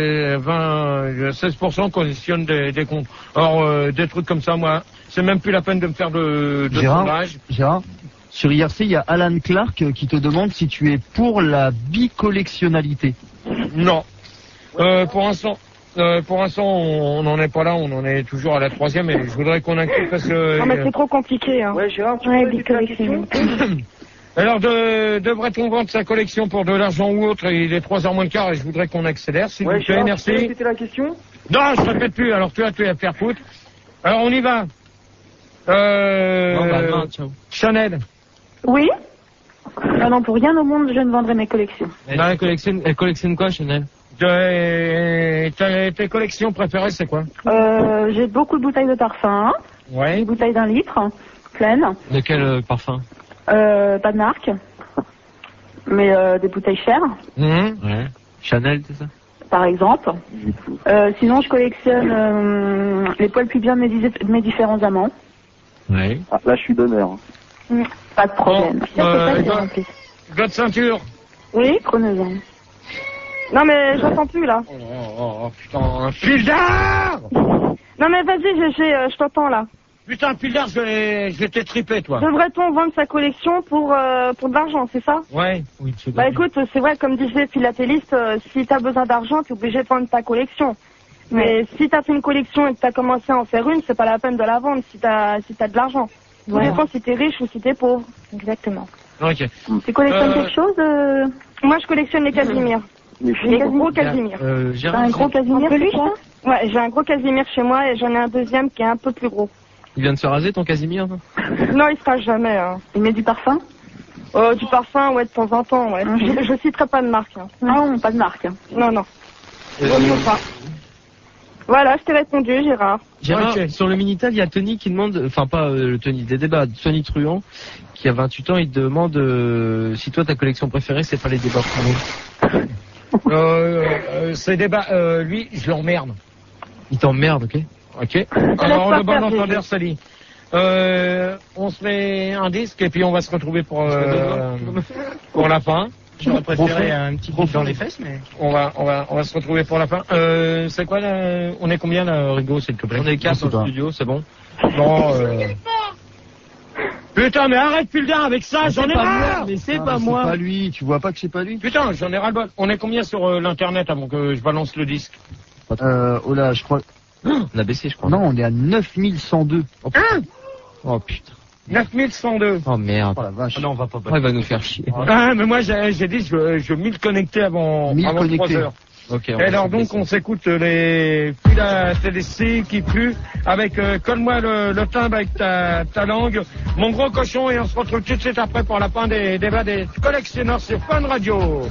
16% collectionnent des contre. Alors, des trucs comme ça, moi, c'est même plus la peine de me faire de sondage. Gérard, sur IRC, il y a Alan Clark qui te demande si tu es pour la bicollectionnalité. Non. Pour l'instant, on n'en est pas là, on en est toujours à la 3e et je voudrais qu'on inclue parce que... Non mais c'est trop compliqué, hein. Ouais, Gérard, tu Ouais, peux répéter la question? Alors, devrait-on vendre sa collection pour de l'argent ou autre? Il est 3h moins le quart et je voudrais qu'on accélère, s'il vous plaît, Gérard, merci. tu peux répéter la question? Non, je ne répète plus, alors tu vas faire foutre. Alors, on y va. Chanel. Oui. Ah non, pour rien au monde, je ne vendrai mes collections. Elle collectionne quoi, Chanel? Tes collections préférées, c'est quoi? J'ai beaucoup de bouteilles de parfum. Ouais. Des bouteilles d'un litre, pleines. De quel parfum? Pas de marque. Mais des bouteilles chères. Ouais. Chanel, c'est ça? Par exemple. Sinon, je collectionne les poils pubiens de mes différents amants. Ouais. Ah, là, je suis donneur. Pas de problème. God ceinture. Oui, chronoson. Non mais j'entends plus là. Oh putain, un fil d'art. Non mais vas-y, je t'entends là. Putain, fil d'art, je vais t'étriper, toi. Devrait-on vendre sa collection pour de l'argent, c'est ça? Ouais. Oui, Bah écoute, c'est vrai, comme disait Philatéliste, si t'as besoin d'argent, t'es obligé de vendre ta collection. Mais si t'as fait une collection et que t'as commencé à en faire une, c'est pas la peine de la vendre si t'as de l'argent. Tout dépend si t'es riche ou si t'es pauvre. Exactement. Ok. Tu collectionnes quelque chose Moi, je collectionne les Casimir. Les gros Casimir. T'as un gros Casimir, c'est quoi? Ouais, j'ai un gros Casimir chez moi et j'en ai un deuxième qui est un peu plus gros. Il vient de se raser ton Casimir? Non, il se rase jamais. Hein. Il met du parfum? Du parfum, ouais, de temps en temps, ouais. Je citerai pas de marque. Hein. Ah non, pas de marque. Non, non. Pas. Voilà, je t'ai répondu, Gérard. Gérard, sur le Minitel, il y a Tony qui demande, enfin pas le Tony des débats, Tony Truand, qui a 28 ans, il te demande si toi ta collection préférée c'est pas les débats promo. Ces débats, lui, je l'emmerde. Il t'emmerde, ok? Ok. Alors le bon entendeur, salut. On se met un disque et puis on va se retrouver pour la fin. J'aurais préféré un petit coup dans les fesses, mais... On va se retrouver pour la fin. C'est quoi là? On est combien là, Rigo, s'il te plaît? On est 4 dans le studio, c'est bon. Bon, Putain, mais arrête Fulda avec ça, j'en ai marre! Mais c'est pas moi. C'est pas lui, tu vois pas que c'est pas lui? Putain, j'en ai ras le bol. On est combien sur l'internet avant que je balance le disque? Oh là, je crois... On a baissé, je crois. Non, on est à 9102. Oh putain. 9102. Oh merde. Oh la vache. Ah non, on va pas. Il va nous faire chier. Ah, mais moi j'ai dit je 1000 connectés avant 3 heures. Ok. Et alors donc on s'écoute les Philadelphie qui pue avec colle-moi le timbre avec ta langue, mon gros cochon, et on se retrouve tout de suite après pour la fin des débats des collectionneurs sur Fun Radio.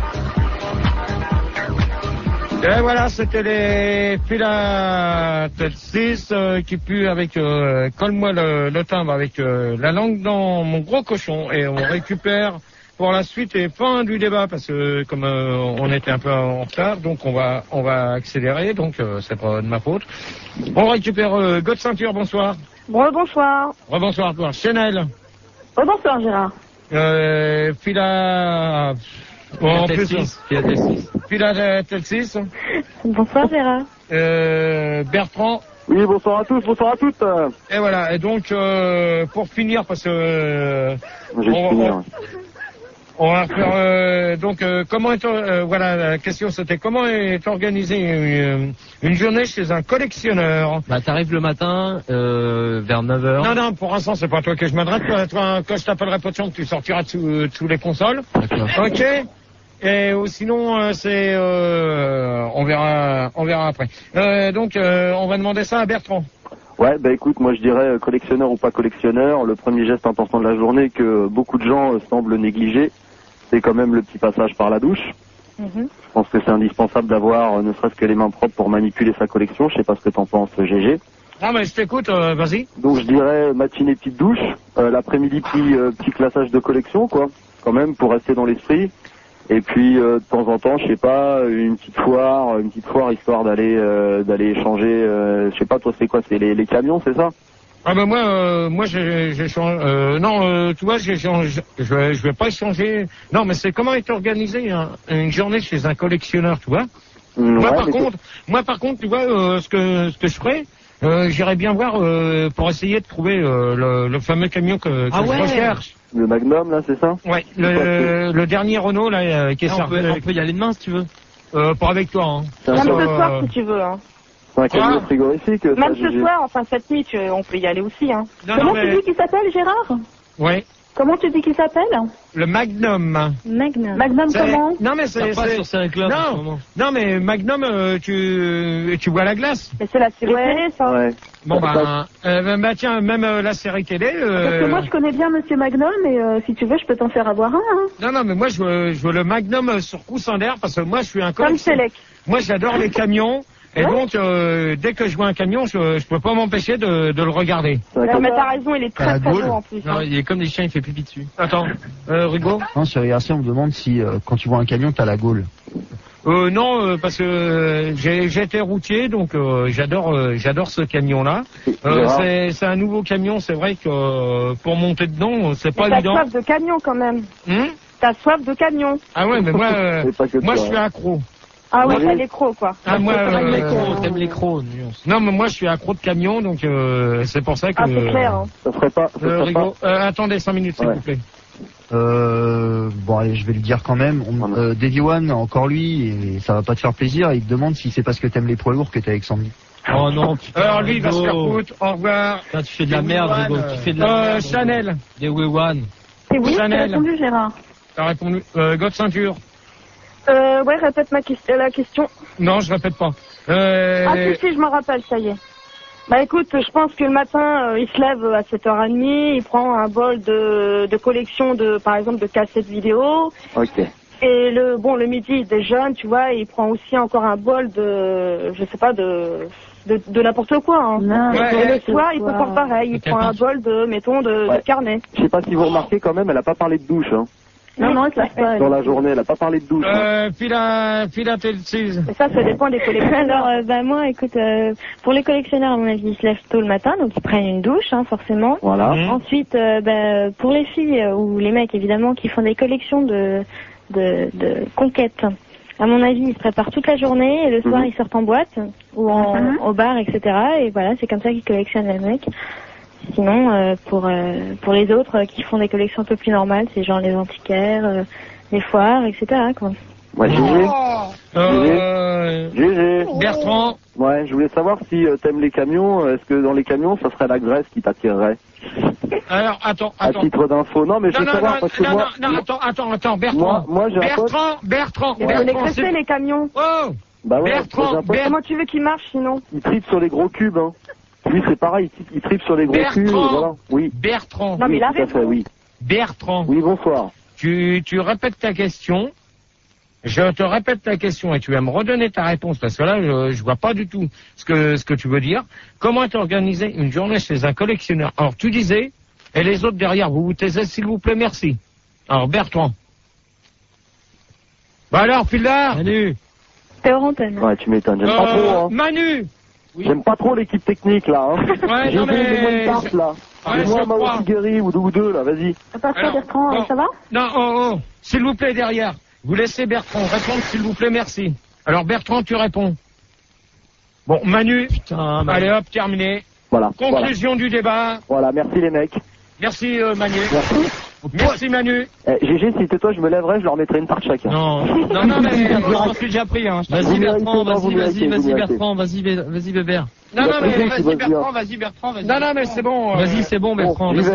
Et voilà, c'était les Philadelphie qui puent avec colle-moi le timbre avec la langue dans mon gros cochon, et on récupère pour la suite et fin du débat parce que comme on était un peu en retard, donc on va accélérer, donc c'est pas de ma faute. On récupère God Ceinture, bonsoir. Bonsoir. Rebonsoir toi. Chanel. Bonsoir Gérard. Philadelphie. Bonsoir Gérard. Bertrand. Oui, bonsoir à tous, bonsoir à toutes. Et voilà, et donc pour finir, parce que on va faire comment est voilà, la question c'était comment est organisée une journée chez un collectionneur. Bah t'arrives le matin vers 9h. Non, pour l'instant c'est pas à toi que je m'adresse. Toi, quand je t'appellerai pas de chance, tu sortiras de sous les consoles. D'accord. Ok. Et sinon c'est on verra après. Donc on va demander ça à Bertrand. Ouais, bah écoute, moi je dirais collectionneur ou pas collectionneur, le premier geste important de la journée que beaucoup de gens semblent négliger, c'est quand même le petit passage par la douche. Je pense que c'est indispensable d'avoir ne serait-ce que les mains propres pour manipuler sa collection. Je sais pas ce que t'en penses, GG. Non mais je t'écoute, vas-y. Donc je dirais matinée petite douche, l'après-midi petit classage de collection quoi, quand même pour rester dans l'esprit. Et puis de temps en temps, je sais pas, une petite foire histoire d'aller échanger. Je sais pas, toi c'est quoi, c'est les camions, c'est ça? Ah ben moi j'échange. Non, tu vois, j'échange. Je vais pas échanger. Non, mais c'est comment est organisée une journée chez un collectionneur, tu vois. Moi par contre, tu vois, ce que je ferais, j'irais bien voir pour essayer de trouver le fameux camion que je recherche. Le Magnum là, c'est ça? Ouais, le dernier Renault là qui est sorti. On peut y aller demain si tu veux. Pas avec toi. Hein. Même ce soir si tu veux. Hein. C'est un camion frigorifique. Même ce soir, enfin cette nuit, on peut y aller aussi. Hein. Comment tu dis qu'il s'appelle, Gérard? Ouais. Comment tu dis qu'il s'appelle? Le Magnum. Magnum comment? Non mais c'est pas sur Série Club. Non mais Magnum, tu vois la glace. Mais c'est la série télé ça. Ouais. Bon tiens, même la série télé. Parce que moi je connais bien Monsieur Magnum et si tu veux je peux t'en faire avoir un. Hein. Non mais moi je veux le Magnum sur coussin d'air parce que moi je suis un collectionneur. Moi j'adore les camions. Et donc, dès que je vois un camion, je peux pas m'empêcher de le regarder. Non, mais t'as raison, il est très beau en plus. Non, il est comme des chiens, il fait pipi dessus. Attends, Rigo? Non, sur IRC, on me demande si, quand tu vois un camion, t'as la gaule. Non, parce que j'ai été routier, donc j'adore ce camion-là. C'est un nouveau camion, c'est vrai que pour monter dedans, c'est pas évident. T'as soif de camion quand même. T'as soif de camion. Ah ouais, mais moi je suis accro. Ah ouais, t'as l'écro quoi. Ah moi, t'aimes l'écro. Non, mais moi je suis accro de camion, donc c'est pour ça que. Ah c'est clair. Hein. Ça ferait pas. Rigo, attendez 5 minutes s'il vous plaît. Bon allez, je vais le dire quand même. Davy One, encore lui, et ça va pas te faire plaisir. Il te demande si c'est parce que t'aimes les poids lourds que t'es avec Sandy. Oh non, putain. Alors lui, il va se faire foutre. Au revoir. Putain, tu fais de la merde, Hugo. Tu fais de la merde. Chanel. Davy One. C'est oui, Chanel. t'as répondu, Gérard. T'as répondu. God Ceinture. Ouais, répète la question. Non, je répète pas. Ah si, je me rappelle, ça y est. Bah écoute, je pense que le matin, il se lève à 7h30, il prend un bol de collection par exemple, de cassettes vidéo. Ok. Et le midi, il déjeune, tu vois, et il prend aussi encore un bol je sais pas, de n'importe quoi, hein. Non, et le soir, il peut faire pareil, il prend un bol de carnet. Je sais pas si vous remarquez quand même, elle a pas parlé de douche, hein. Non, elle se lave pas. Dans la journée, elle a pas parlé de douche. Philatélisise. Et ça dépend des collectionneurs. Alors, moi, écoute, pour les collectionneurs, à mon avis, ils se lèvent tôt le matin, donc ils prennent une douche, hein, forcément. Voilà. Ensuite, pour les filles ou les mecs, évidemment, qui font des collections de conquêtes, à mon avis, ils se préparent toute la journée et le soir, ils sortent en boîte ou au bar, etc. Et voilà, c'est comme ça qu'ils collectionnent les mecs. Sinon, pour les autres qui font des collections un peu plus normales, c'est genre les antiquaires, les foires, etc. quoi. Ouais, GG. Bertrand. Ouais, je voulais savoir si t'aimes les camions, est-ce que dans les camions, ça serait la graisse qui t'attirerait? Alors, attends. À titre d'info, non, mais je veux savoir parce que moi... Attends, Bertrand. Moi, j'ai un pote... Bertrand, c'est les camions. Oh! Bah ouais, Bertrand, comment tu veux qu'ils marchent sinon? Il tripe sur les gros cubes, hein. Lui, c'est pareil, il tripe sur les gros cubes, voilà. Oui. Bertrand. Non, mais oui, tout à fait, oui. Bertrand. Oui, bonsoir. Tu répètes ta question. Je te répète ta question et tu vas me redonner ta réponse parce que là, je vois pas du tout ce que tu veux dire. Comment est organisée une journée chez un collectionneur? Alors, tu disais, et les autres derrière, vous taisez, s'il vous plaît, merci. Alors, Bertrand. Bah alors, Phildar. Manu. T'es hors antenne. Ouais, tu m'étonnes, j'aime pas trop, hein. Manu. Oui. J'aime pas trop l'équipe technique, là, hein. Ouais, j'ai non, mais... des cartes, là. Ouais, moi, Mao Tigeri ou deux, là, vas-y. Parfois, Bertrand, ça va? Non, s'il vous plaît, derrière. Vous laissez Bertrand répondre, s'il vous plaît, merci. Alors, Bertrand, tu réponds. Bon, Manu. Putain, allez hop, terminé. Voilà. Conclusion du débat. Voilà, merci les mecs. Merci, Manu. Merci. Merci, Manu. GG, si c'était toi, je me lèverais, je leur mettrais une tarte chacun. Non, mais j'en suis déjà pris, hein. Vas-y, Bertrand, vas-y, Bertrand, vas-y, Bébert. Non, mais c'est bon. Vas-y, c'est bon, Bertrand. Oui.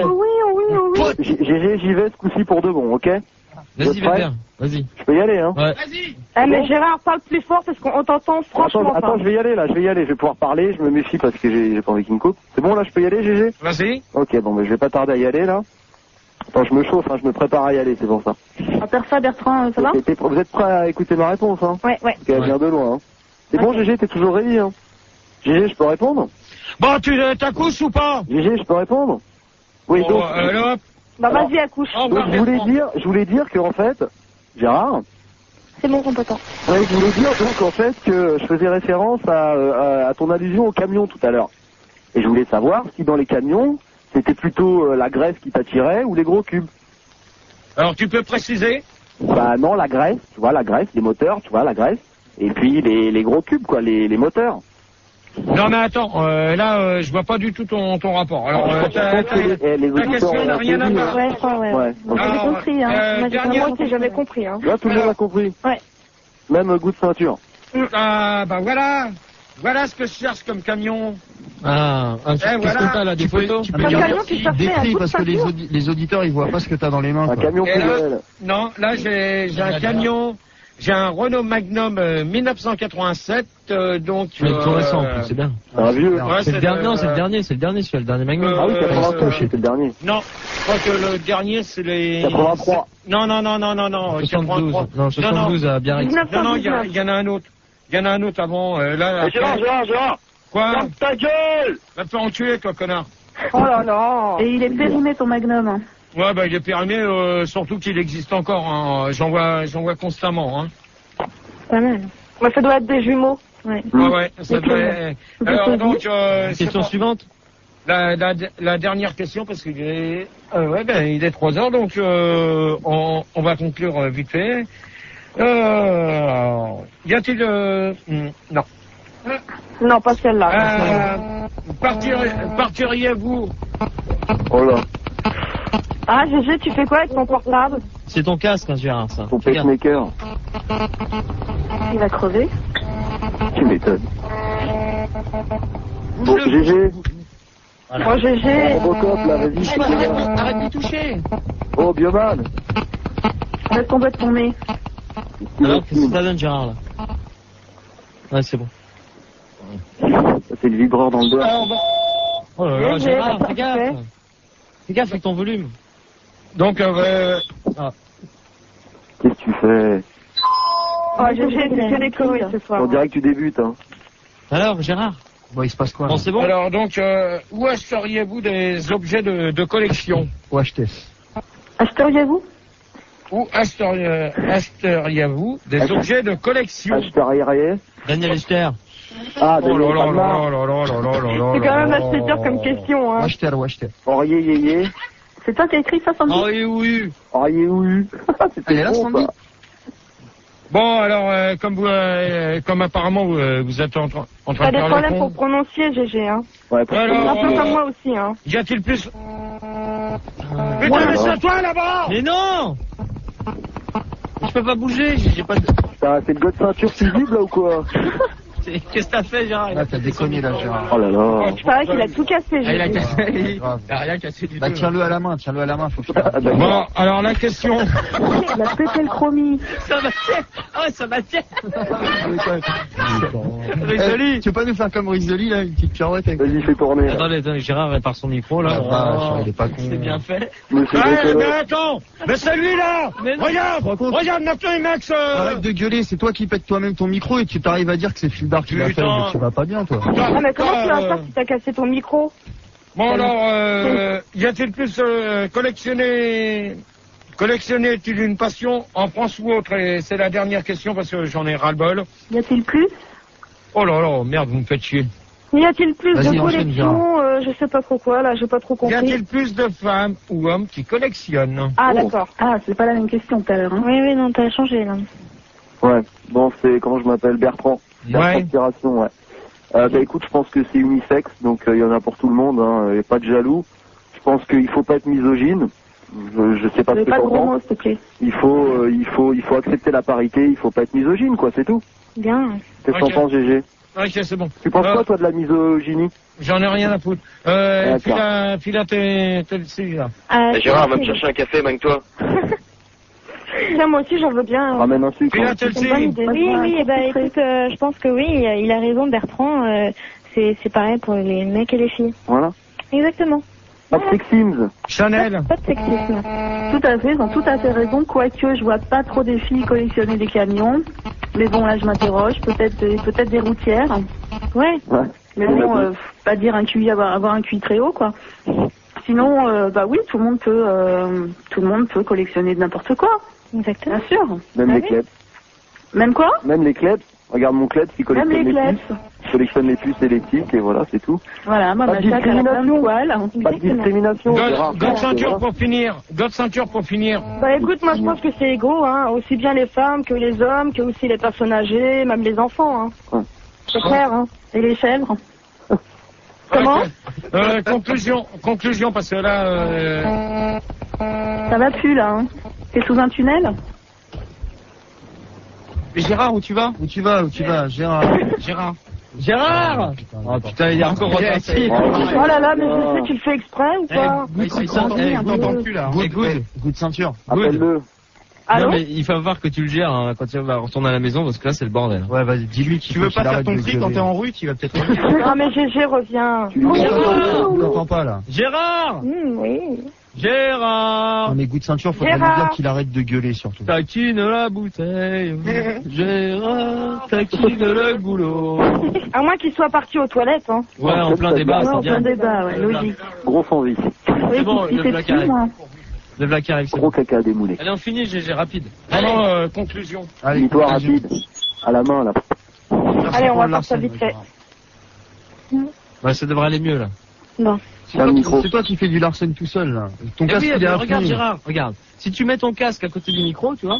GG, j'y vais ce coup-ci pour de bon, ok? Vas-y, Bébert, vas-y. Je peux y aller, hein? Ouais. Vas-y. Mais Gérard, parle plus fort parce qu'on t'entend franchement. Attends, je vais y aller, là, je vais pouvoir parler, je me méfie parce que j'ai pas envie qu'il me coupe. C'est bon, là, je peux y aller, GG? Vas-y. Ok, bon, mais je vais pas tarder à y aller, là. Attends, je me chauffe, hein, je me prépare à y aller, c'est pour ça. À part ça, Bertrand, ça va? Vous êtes prêts à écouter ma réponse, hein? Ouais. Parce qu'elle vient de loin, hein. C'est bon, GG, t'es toujours réveillé, hein? GG, je peux répondre? Bon, tu t'accouches ou pas? GG, je peux répondre? Oui, donc... Bah, vas-y, accouche. Donc, je voulais dire que, en fait, Gérard? C'est bon, compétent. Ouais, je voulais dire, donc, en fait, que je faisais référence à ton allusion au camion tout à l'heure. Et je voulais savoir si dans les camions, c'était plutôt la graisse qui t'attirait ou les gros cubes. Alors, tu peux préciser? Bah, non, la graisse, tu vois, la graisse, les moteurs, tu vois, la graisse. Et puis, les gros cubes, quoi, les moteurs. Non, mais attends, là, je vois pas du tout ton rapport. Alors, ta question n'a rien à voir. Ouais. Donc, j'ai compris, hein. Moi aussi, j'avais compris, hein. Là, tout le monde a compris. Ouais. Même goût de ceinture. Ah, bah voilà. Voilà ce que je cherche comme camion. Qu'est-ce que t'as là, des photos? Tu peux dire décrit parce que les auditeurs, ils voient pas ce que t'as dans les mains. Un camion PVL. Non, là, j'ai un camion. J'ai un Renault Magnum 1987, donc... C'est tout récent, c'est bien. C'est un vieux. Ouais, c'est le dernier, celui-là, le dernier Magnum. Ah oui, 83, c'était le dernier. Non, je crois que le dernier, c'est les... 83. Non. 72. Non, 72 à Biarritz. Non, il y en a un autre. Il y en a un autre avant, là... Gérard. Quoi? Ferme ta gueule! Va te faire en tuer, toi, connard. Oh là là. Et il est périmé, ton Magnum. Ouais, bah, il est périmé, surtout qu'il existe encore, hein. J'en vois constamment, hein. Pas mal. Ouais, ça doit être des jumeaux. Ouais. Ouais, ça doit être... Alors, donc, question suivante. La dernière question, parce qu'il est... il est 3 heures, donc, on va conclure vite fait. Y a-t-il... Non. Non, pas celle-là. Partiriez-vous... Oh là. Ah, GG, tu fais quoi avec ton portable? C'est ton casque, hein, Gérard, ça. Ton pacemaker. Il va crever. Tu m'étonnes. Bon, GG. Voilà. Oh, GG. Robocop, là, vas-y. Arrête d'y toucher. Oh, Bioman. Laisse tomber de ton nez. Alors, qu'est-ce que ça donne, Gérard, là? Ouais, c'est bon. Ça, c'est le vibreur dans le doigt. Oh là là, GG, Gérard, bah, fais gaffe. Fais gaffe avec ton volume. Donc, Qu'est-ce que tu fais? Oh, GG, tu fais des conneries ce soir. On dirait que tu débutes, hein. Alors, Gérard? Bon, il se passe quoi? Bon, c'est bon? alors donc, où achèteriez-vous des objets de collection? Faut acheter. Acheteriez-vous? Où achèteriez-vous des objets de collection? Acheteriez? Daniel Esther. Ah, Oh là Daniel là Palma. là là là là là là là. C'est quand même assez dur comme question, hein. Acheter. Auriez, yé. C'est toi qui as écrit ça, Sandy? Oh oui, oui. Auriez, oui. Elle C'était est là, bon, Sandy? ça. Bon, alors, comme apparemment vous êtes en train de T'as des faire le problèmes con. pour prononcer, GG, hein. Ouais, parce que- Alors, Un peu comme moi aussi, hein. y a-t-il plus... Putain, mais c'est à toi là-bas! Mais non! Je peux pas bouger, j'ai pas de... T'as fait le god ceinture visible, là, ou quoi? Qu'est-ce que t'as fait, Gérard? Là, t'as déconné, là, Gérard. Oh là là. Il paraît qu'il a tout cassé, Ah, il a GG. cassé, il Grave. a rien cassé du Bah, tout. tiens-le à la main, faut faire. Ah, d'accord. Bon, alors la question... Il a pété le chromie. Ça m'attire! Ah ouais, ça m'attire! Eh, Joli! tu veux pas nous faire comme Rizzoli, là, une petite pirouette avec... Vas-y, fais tourner. là. Attendez, Gérard répare son micro, là. Ah, vache, il est pas con. C'est bien fait. Monsieur Ouais, Décolo. mais attends! Mais celui-là! Mais non. Regarde maintenant, Max! Arrête de gueuler, c'est toi qui pètes toi-même ton micro et tu t'arrives à dire que c'est Philbert qui l'a fait, Putain. mais tu vas pas bien, toi. Ah, mais comment tu vas faire si t'as cassé ton micro? Bon alors, y a-t-il plus collectionner est-il une passion en France ou autre? Et c'est la dernière question parce que j'en ai ras-le-bol. Y a-t-il plus? Oh là là, merde, vous me faites chier. Y a-t-il plus Vas-y, de enchaîne, collections? Je sais pas trop quoi, là, j'ai pas trop Y compris. a-t-il plus de femmes ou hommes qui collectionnent? Ah, d'accord. Ah, c'est pas la même question tout à l'heure, hein. Oui, oui, non, t'as changé, là. Ouais. Bon, c'est, comment je m'appelle? Bertrand. Bertrand Ouais. Inspiration, ouais. Bah écoute, je pense que c'est unisexe, donc il y en a pour tout le monde, hein, et pas de jaloux. Je pense qu'il faut pas être misogyne. Je sais pas ce que Pas de t'en gros penses. mots, s'il te plaît. Il faut accepter la parité, il faut pas être misogyne, quoi, c'est tout. Bien. Qu'est-ce que Ok. t'en penses, GG? Ok, c'est bon. Tu penses quoi, toi, de la misogynie? J'en ai rien à foutre. D'accord. Fila tes celui-là. Gérard, va me chercher un café, manque-toi. Tiens, moi aussi, j'en veux bien. Ramène un sucre. Fila hein. tes C'est une bonne idée. Oui, oui, bah écoute, je pense que oui, il a raison, Bertrand. C'est pareil pour les mecs et les filles. Voilà. Exactement. Pas de sexisme. Chanel. Pas de sexisme. Tout à fait, ils ont tout à fait raison, quoique je vois pas trop des filles collectionner des camions. Mais bon, là, je m'interroge, peut-être des routières. Ouais. Ouais. Mais bon, pas dire un QI, avoir un QI très haut, quoi. Sinon, bah oui, tout le monde peut collectionner de n'importe quoi. Exactement. Bien sûr. Même Ah les oui. klebs. Même quoi? Même les klebs. Regarde mon klebs qui Même collectionne les les klebs. puces. Je collectionne les puces électriques et voilà, c'est tout. Voilà, moi, Pas ma de chatte, elle a plein de discrimination. poils. Pas de discrimination. Gérard. God ceinture Voilà. pour finir. God ceinture pour finir. Bah écoute, moi je pense que c'est égaux, hein. Aussi bien les femmes que les hommes, que aussi les personnes âgées, même les enfants, hein. Ouais. C'est clair, hein. Et les chèvres? Comment? Conclusion, parce que là, Ça va plus, là, hein. T'es sous un tunnel? Mais Gérard, où tu vas? Où tu vas, Gérard? Gérard! Oh putain, il est encore reparti. Oh là là, mais je sais, tu le fais exprès ou pas? On t'entend plus là. Goût de ceinture. Appelle-le. Allô? Non mais il va voir que tu le gères hein, quand tu vas retourner à la maison parce que là c'est le bordel. Ouais, vas-y, dis-lui qu'il Tu veux pas faire ton tri quand t'es en rue, tu vas peut-être... Ah mais GG revient. On t'entend pas, là. Gérard! Oui. Gérard! Non, mais goût de ceinture, faudrait lui Gérard. dire qu'il arrête de gueuler, surtout. Taquine la bouteille. Gérard, taquine le goulot. À moins qu'il soit parti aux toilettes, hein. Ouais, en plein débat, Ouais, c'est en bien. plein débat, ouais, logique. Gros sans vie. Oui, bon, il le fait black dessus, arrive. moi. Le black arrive. c'est Gros bon. caca démoulé. Allez, on finit, GG, rapide. vraiment, conclusion. Allez, Victoire rapide. À la main, là. Allez, on va faire ça vite fait. Ouais, ça devrait aller mieux là. Bon. C'est toi qui fais du Larsen tout seul, là. Ton Eh casque, oui, il est à regarde fond. Gérard, regarde. Si tu mets ton casque à côté du micro, tu vois.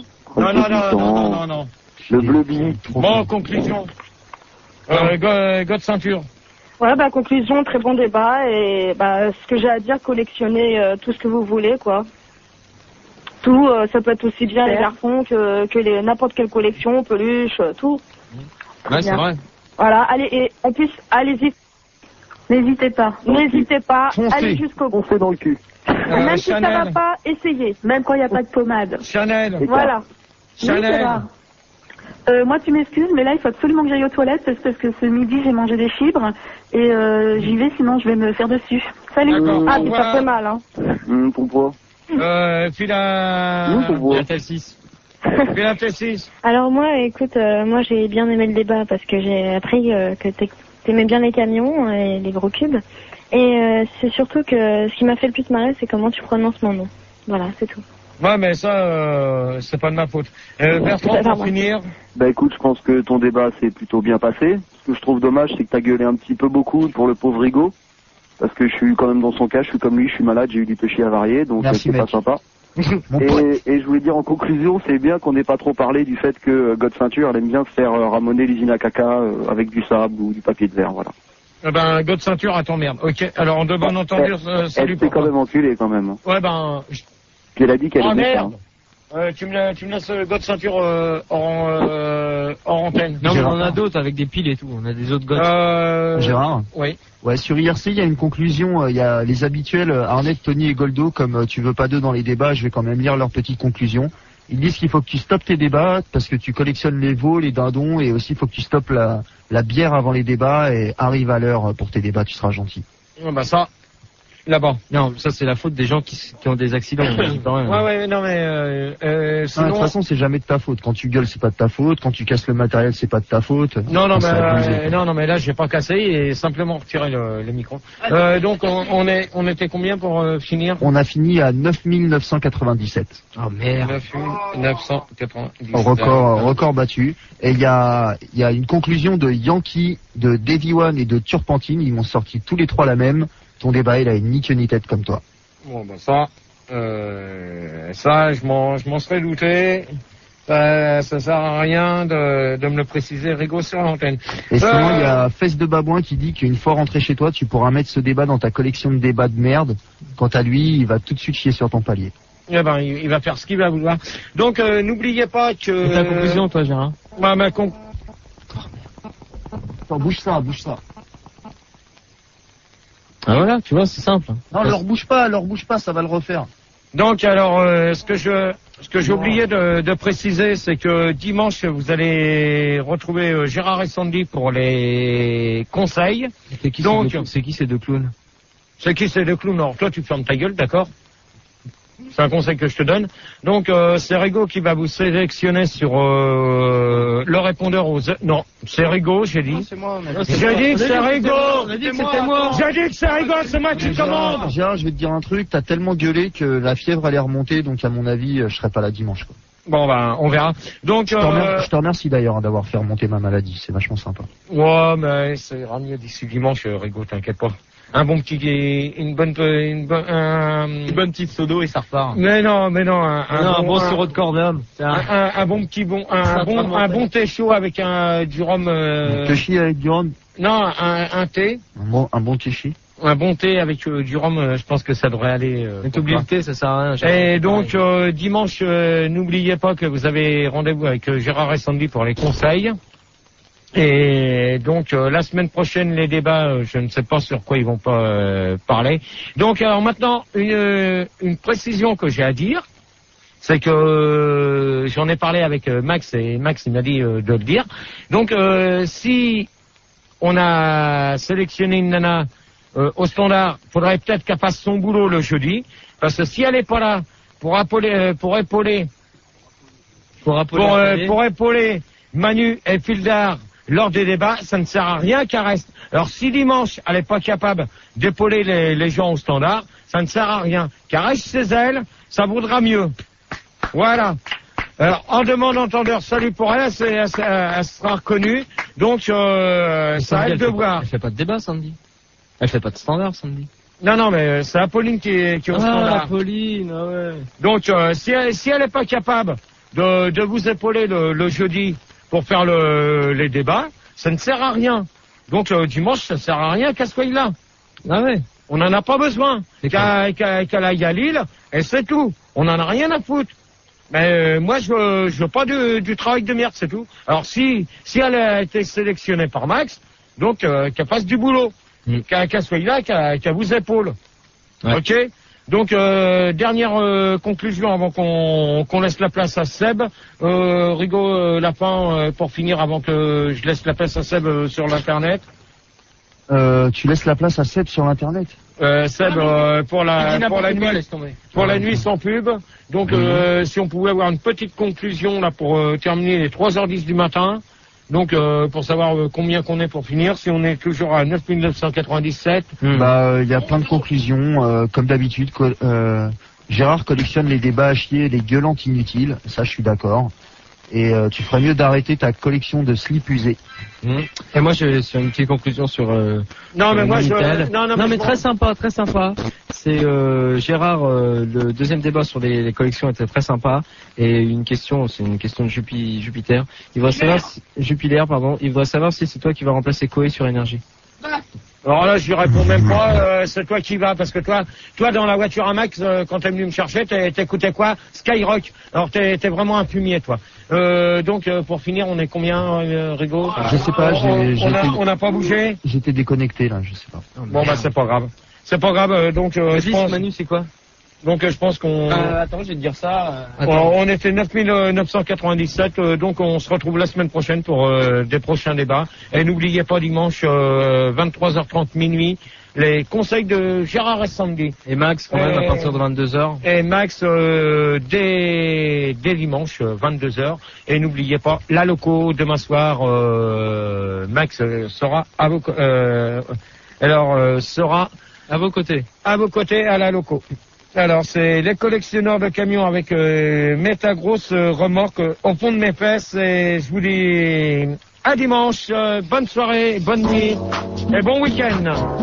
Non. Le bleu billet. Bon, conclusion. God ceinture. Ouais, bah conclusion, très bon débat et bah ce que j'ai à dire, collectionnez tout ce que vous voulez, quoi. Tout, ça peut être aussi bien les garçons que n'importe quelle collection, peluche, tout. Ouais, c'est vrai. Voilà, allez, et en plus, allez-y. N'hésitez pas. N'hésitez pas, Foncez. allez jusqu'au bout. Foncez dans le cul. Même si ça va pas, essayez. Même quand il n'y a pas de pommade. Chanel. Voilà. Chanel. Moi, tu m'excuses, mais là, il faut absolument que j'aille aux toilettes parce que ce midi, j'ai mangé des fibres et j'y vais, sinon je vais me faire dessus. Salut. D'accord. Ah, Au mais ça revoir. fait mal, hein. Pourquoi File à... T6. File à T6. Alors moi, écoute, moi j'ai bien aimé le débat parce que j'ai appris que t'aimais bien les camions et les gros cubes. Et c'est surtout que ce qui m'a fait le plus marrer, c'est comment tu prononces mon nom. Voilà, c'est tout. Ouais, mais ça, c'est pas de ma faute. Bertrand, pour finir. Bah écoute, je pense que ton débat s'est plutôt bien passé. Ce que je trouve dommage, c'est que t'as gueulé un petit peu beaucoup pour le pauvre Rigaud. Parce que je suis quand même dans son cas, je suis comme lui, je suis malade, j'ai eu du péché avarié, donc Merci, c'est pas mec. sympa. Et je voulais dire en conclusion, c'est bien qu'on n'ait pas trop parlé du fait que God Ceinture, elle aime bien se faire ramoner l'usine à caca avec du sable ou du papier de verre, voilà. Eh ben, God Ceinture, attends, merde. Ok, alors en de bonne entendure, salut Elle s'est pour quand même enculée quand même. Ouais, ben... Puis elle a dit qu'elle Oh aimait ça. merde. Tu me laisses God Ceinture hors antenne. Non, mais on en a d'autres avec des piles et tout. On a des autres gottes. Gérard. Oui. Ouais, sur IRC, il y a une conclusion. Il y a les habituels Arnett, Tony et Goldo. Comme tu veux pas d'eux dans les débats, je vais quand même lire leur petite conclusion. Ils disent qu'il faut que tu stoppes tes débats parce que tu collectionnes les veaux, les dindons, et aussi il faut que tu stoppes la bière avant les débats et arrive à l'heure pour tes débats. Tu seras gentil. Bah ça, là-bas. Non, ça c'est la faute des gens qui ont des accidents. Ouais, non mais De sinon... toute façon, c'est jamais de ta faute. Quand tu gueules, c'est pas de ta faute. Quand tu casses le matériel, c'est pas de ta faute. Non, C'est abusé. non, mais là, j'ai pas cassé et simplement retiré le micro. Donc, on était combien pour finir? On a fini à 9997. Oh merde. 990. Record battu. Et il y a une conclusion de Yankee, de Davy One et de Turpentine. Ils m'ont sorti tous les trois la même. Ton débat, il a une ni queue ni tête comme toi. Bon, bah ça, je m'en serais douté. Ça sert à rien de me le préciser, Rigaud, sur l'antenne. Et sinon, il y a Fesse de Babouin qui dit qu'une fois rentré chez toi, tu pourras mettre ce débat dans ta collection de débats de merde. Quant à lui, il va tout de suite chier sur ton palier. Eh ben, il va faire ce qu'il va vouloir. Donc, n'oubliez pas que... C'est ta conclusion, toi, Gérard? Ma Attends, bouge ça. Ah voilà, tu vois, c'est simple. Non, leur bouge pas, ça va le refaire. Donc alors, ce que j'ai oublié de préciser, c'est que dimanche vous allez retrouver Gérard et Sandy pour les conseils. C'est qui ces deux clowns? C'est qui ces deux clowns? Alors toi tu fermes ta gueule, d'accord? C'est un conseil que je te donne. Donc c'est Rigaud qui va vous sélectionner sur le répondeur aux... Non, c'est Rigaud, j'ai dit. C'est moi. J'ai dit que c'est Rigaud. On a dit que c'était moi. J'ai dit que c'est Rigaud, c'est moi qui commande. Gérard, je vais te dire un truc, t'as tellement gueulé que la fièvre allait remonter, donc à mon avis, je serai pas là dimanche, quoi. Bon ben, on verra. Donc Je te remercie d'ailleurs d'avoir fait remonter ma maladie, c'est vachement sympa. ouais, mais ça ira mieux d'ici dimanche, Rigaud, t'inquiète pas. Un bon petit, une bonne petite sodo et ça repart. Mais non, un bon sirop de cordam. Un bon thé chaud avec du rhum. Thé avec du rhum. Non, un thé. Un bon thé chi. Un bon thé avec du rhum, je pense que ça devrait aller. Mais t'oublies le thé, ça sert à rien. Et donc dimanche, n'oubliez pas que vous avez rendez-vous avec Gérard et Sandy pour les conseils. Et donc la semaine prochaine les débats, je ne sais pas sur quoi ils vont pas parler. Donc alors maintenant une précision que j'ai à dire, c'est que j'en ai parlé avec Max et Max il m'a dit de le dire. Donc si on a sélectionné une nana au standard, faudrait peut-être qu'elle fasse son boulot le jeudi, parce que si elle est pas là pour épauler Manu et Fildar lors des débats, ça ne sert à rien qu'elle reste. Alors si dimanche, elle n'est pas capable d'épauler les gens au standard, ça ne sert à rien. Qu'elle reste chez elle, ça vaudra mieux. Voilà. Alors, en demande entendeur, salut pour elle, elle sera reconnue. Donc, ça a elle de voir. Elle fait pas de débat, Sandy. Elle fait pas de standard, Sandy. Non, mais c'est Apolline qui est au standard. Apolline, ah ouais. Donc, si elle n'est pas capable de vous épauler le jeudi pour faire les débats, ça ne sert à rien. Donc dimanche, ça sert à rien qu'elle soit là. Ah ouais. On n'en a pas besoin. Qu'elle aille à Lille, et c'est tout. On n'en a rien à foutre. Mais moi, je veux pas du travail de merde, c'est tout. Alors si elle a été sélectionnée par Max, donc qu'elle fasse du boulot. Qu'elle soit là, qu'elle vous épaule. Ouais. Ok. Donc dernière conclusion avant qu'on laisse la place à Seb. Rigaud Lapin pour finir avant que je laisse la place à Seb sur l'internet. Tu laisses la place à Seb sur internet. Seb pour la nuit sans pub. Donc si on pouvait avoir une petite conclusion là pour terminer les 3h10 du matin. Donc pour savoir combien qu'on est pour finir, si on est toujours à 9997. Bah il y a plein de conclusions comme d'habitude. Gérard collectionne les débats à chier et les gueulantes inutiles, ça je suis d'accord. Et tu ferais mieux d'arrêter ta collection de slips usés. Et moi j'ai sur une petite conclusion sur non mais moi mais très sympa. C'est Gérard, le deuxième débat sur les collections était très sympa. Et une question, c'est une question de Jupiter. Il voudrait savoir Jupiler, pardon. Il voudrait savoir si c'est toi qui vas remplacer Koé sur Énergie. Alors là, je lui réponds même pas, c'est toi qui vas, parce que toi dans la voiture à Max, quand t'es venu me chercher, t'écoutais quoi? Skyrock. Alors t'es vraiment un fumier, toi. Donc pour finir, on est combien, Rigaud? Je sais pas, on n'a pas bougé? J'étais déconnecté là, je sais pas. Bon bah c'est pas grave. C'est pas grave, donc je pense... Manu, c'est quoi? Donc je pense qu'on... Attends, je vais te dire ça. On était 9997, donc on se retrouve la semaine prochaine pour des prochains débats. Et n'oubliez pas dimanche 23h30 minuit, les conseils de Gérard et Sandy. Et Max quand même à partir de 22h. Et Max dès dimanche 22h. Et n'oubliez pas la loco demain soir. Max sera à vos sera à vos côtés. À vos côtés à la loco. Alors, c'est les collectionneurs de camions avec mes ta grosse remorque au fond de mes fesses. Et je vous dis à dimanche, bonne soirée, bonne nuit et bon week-end.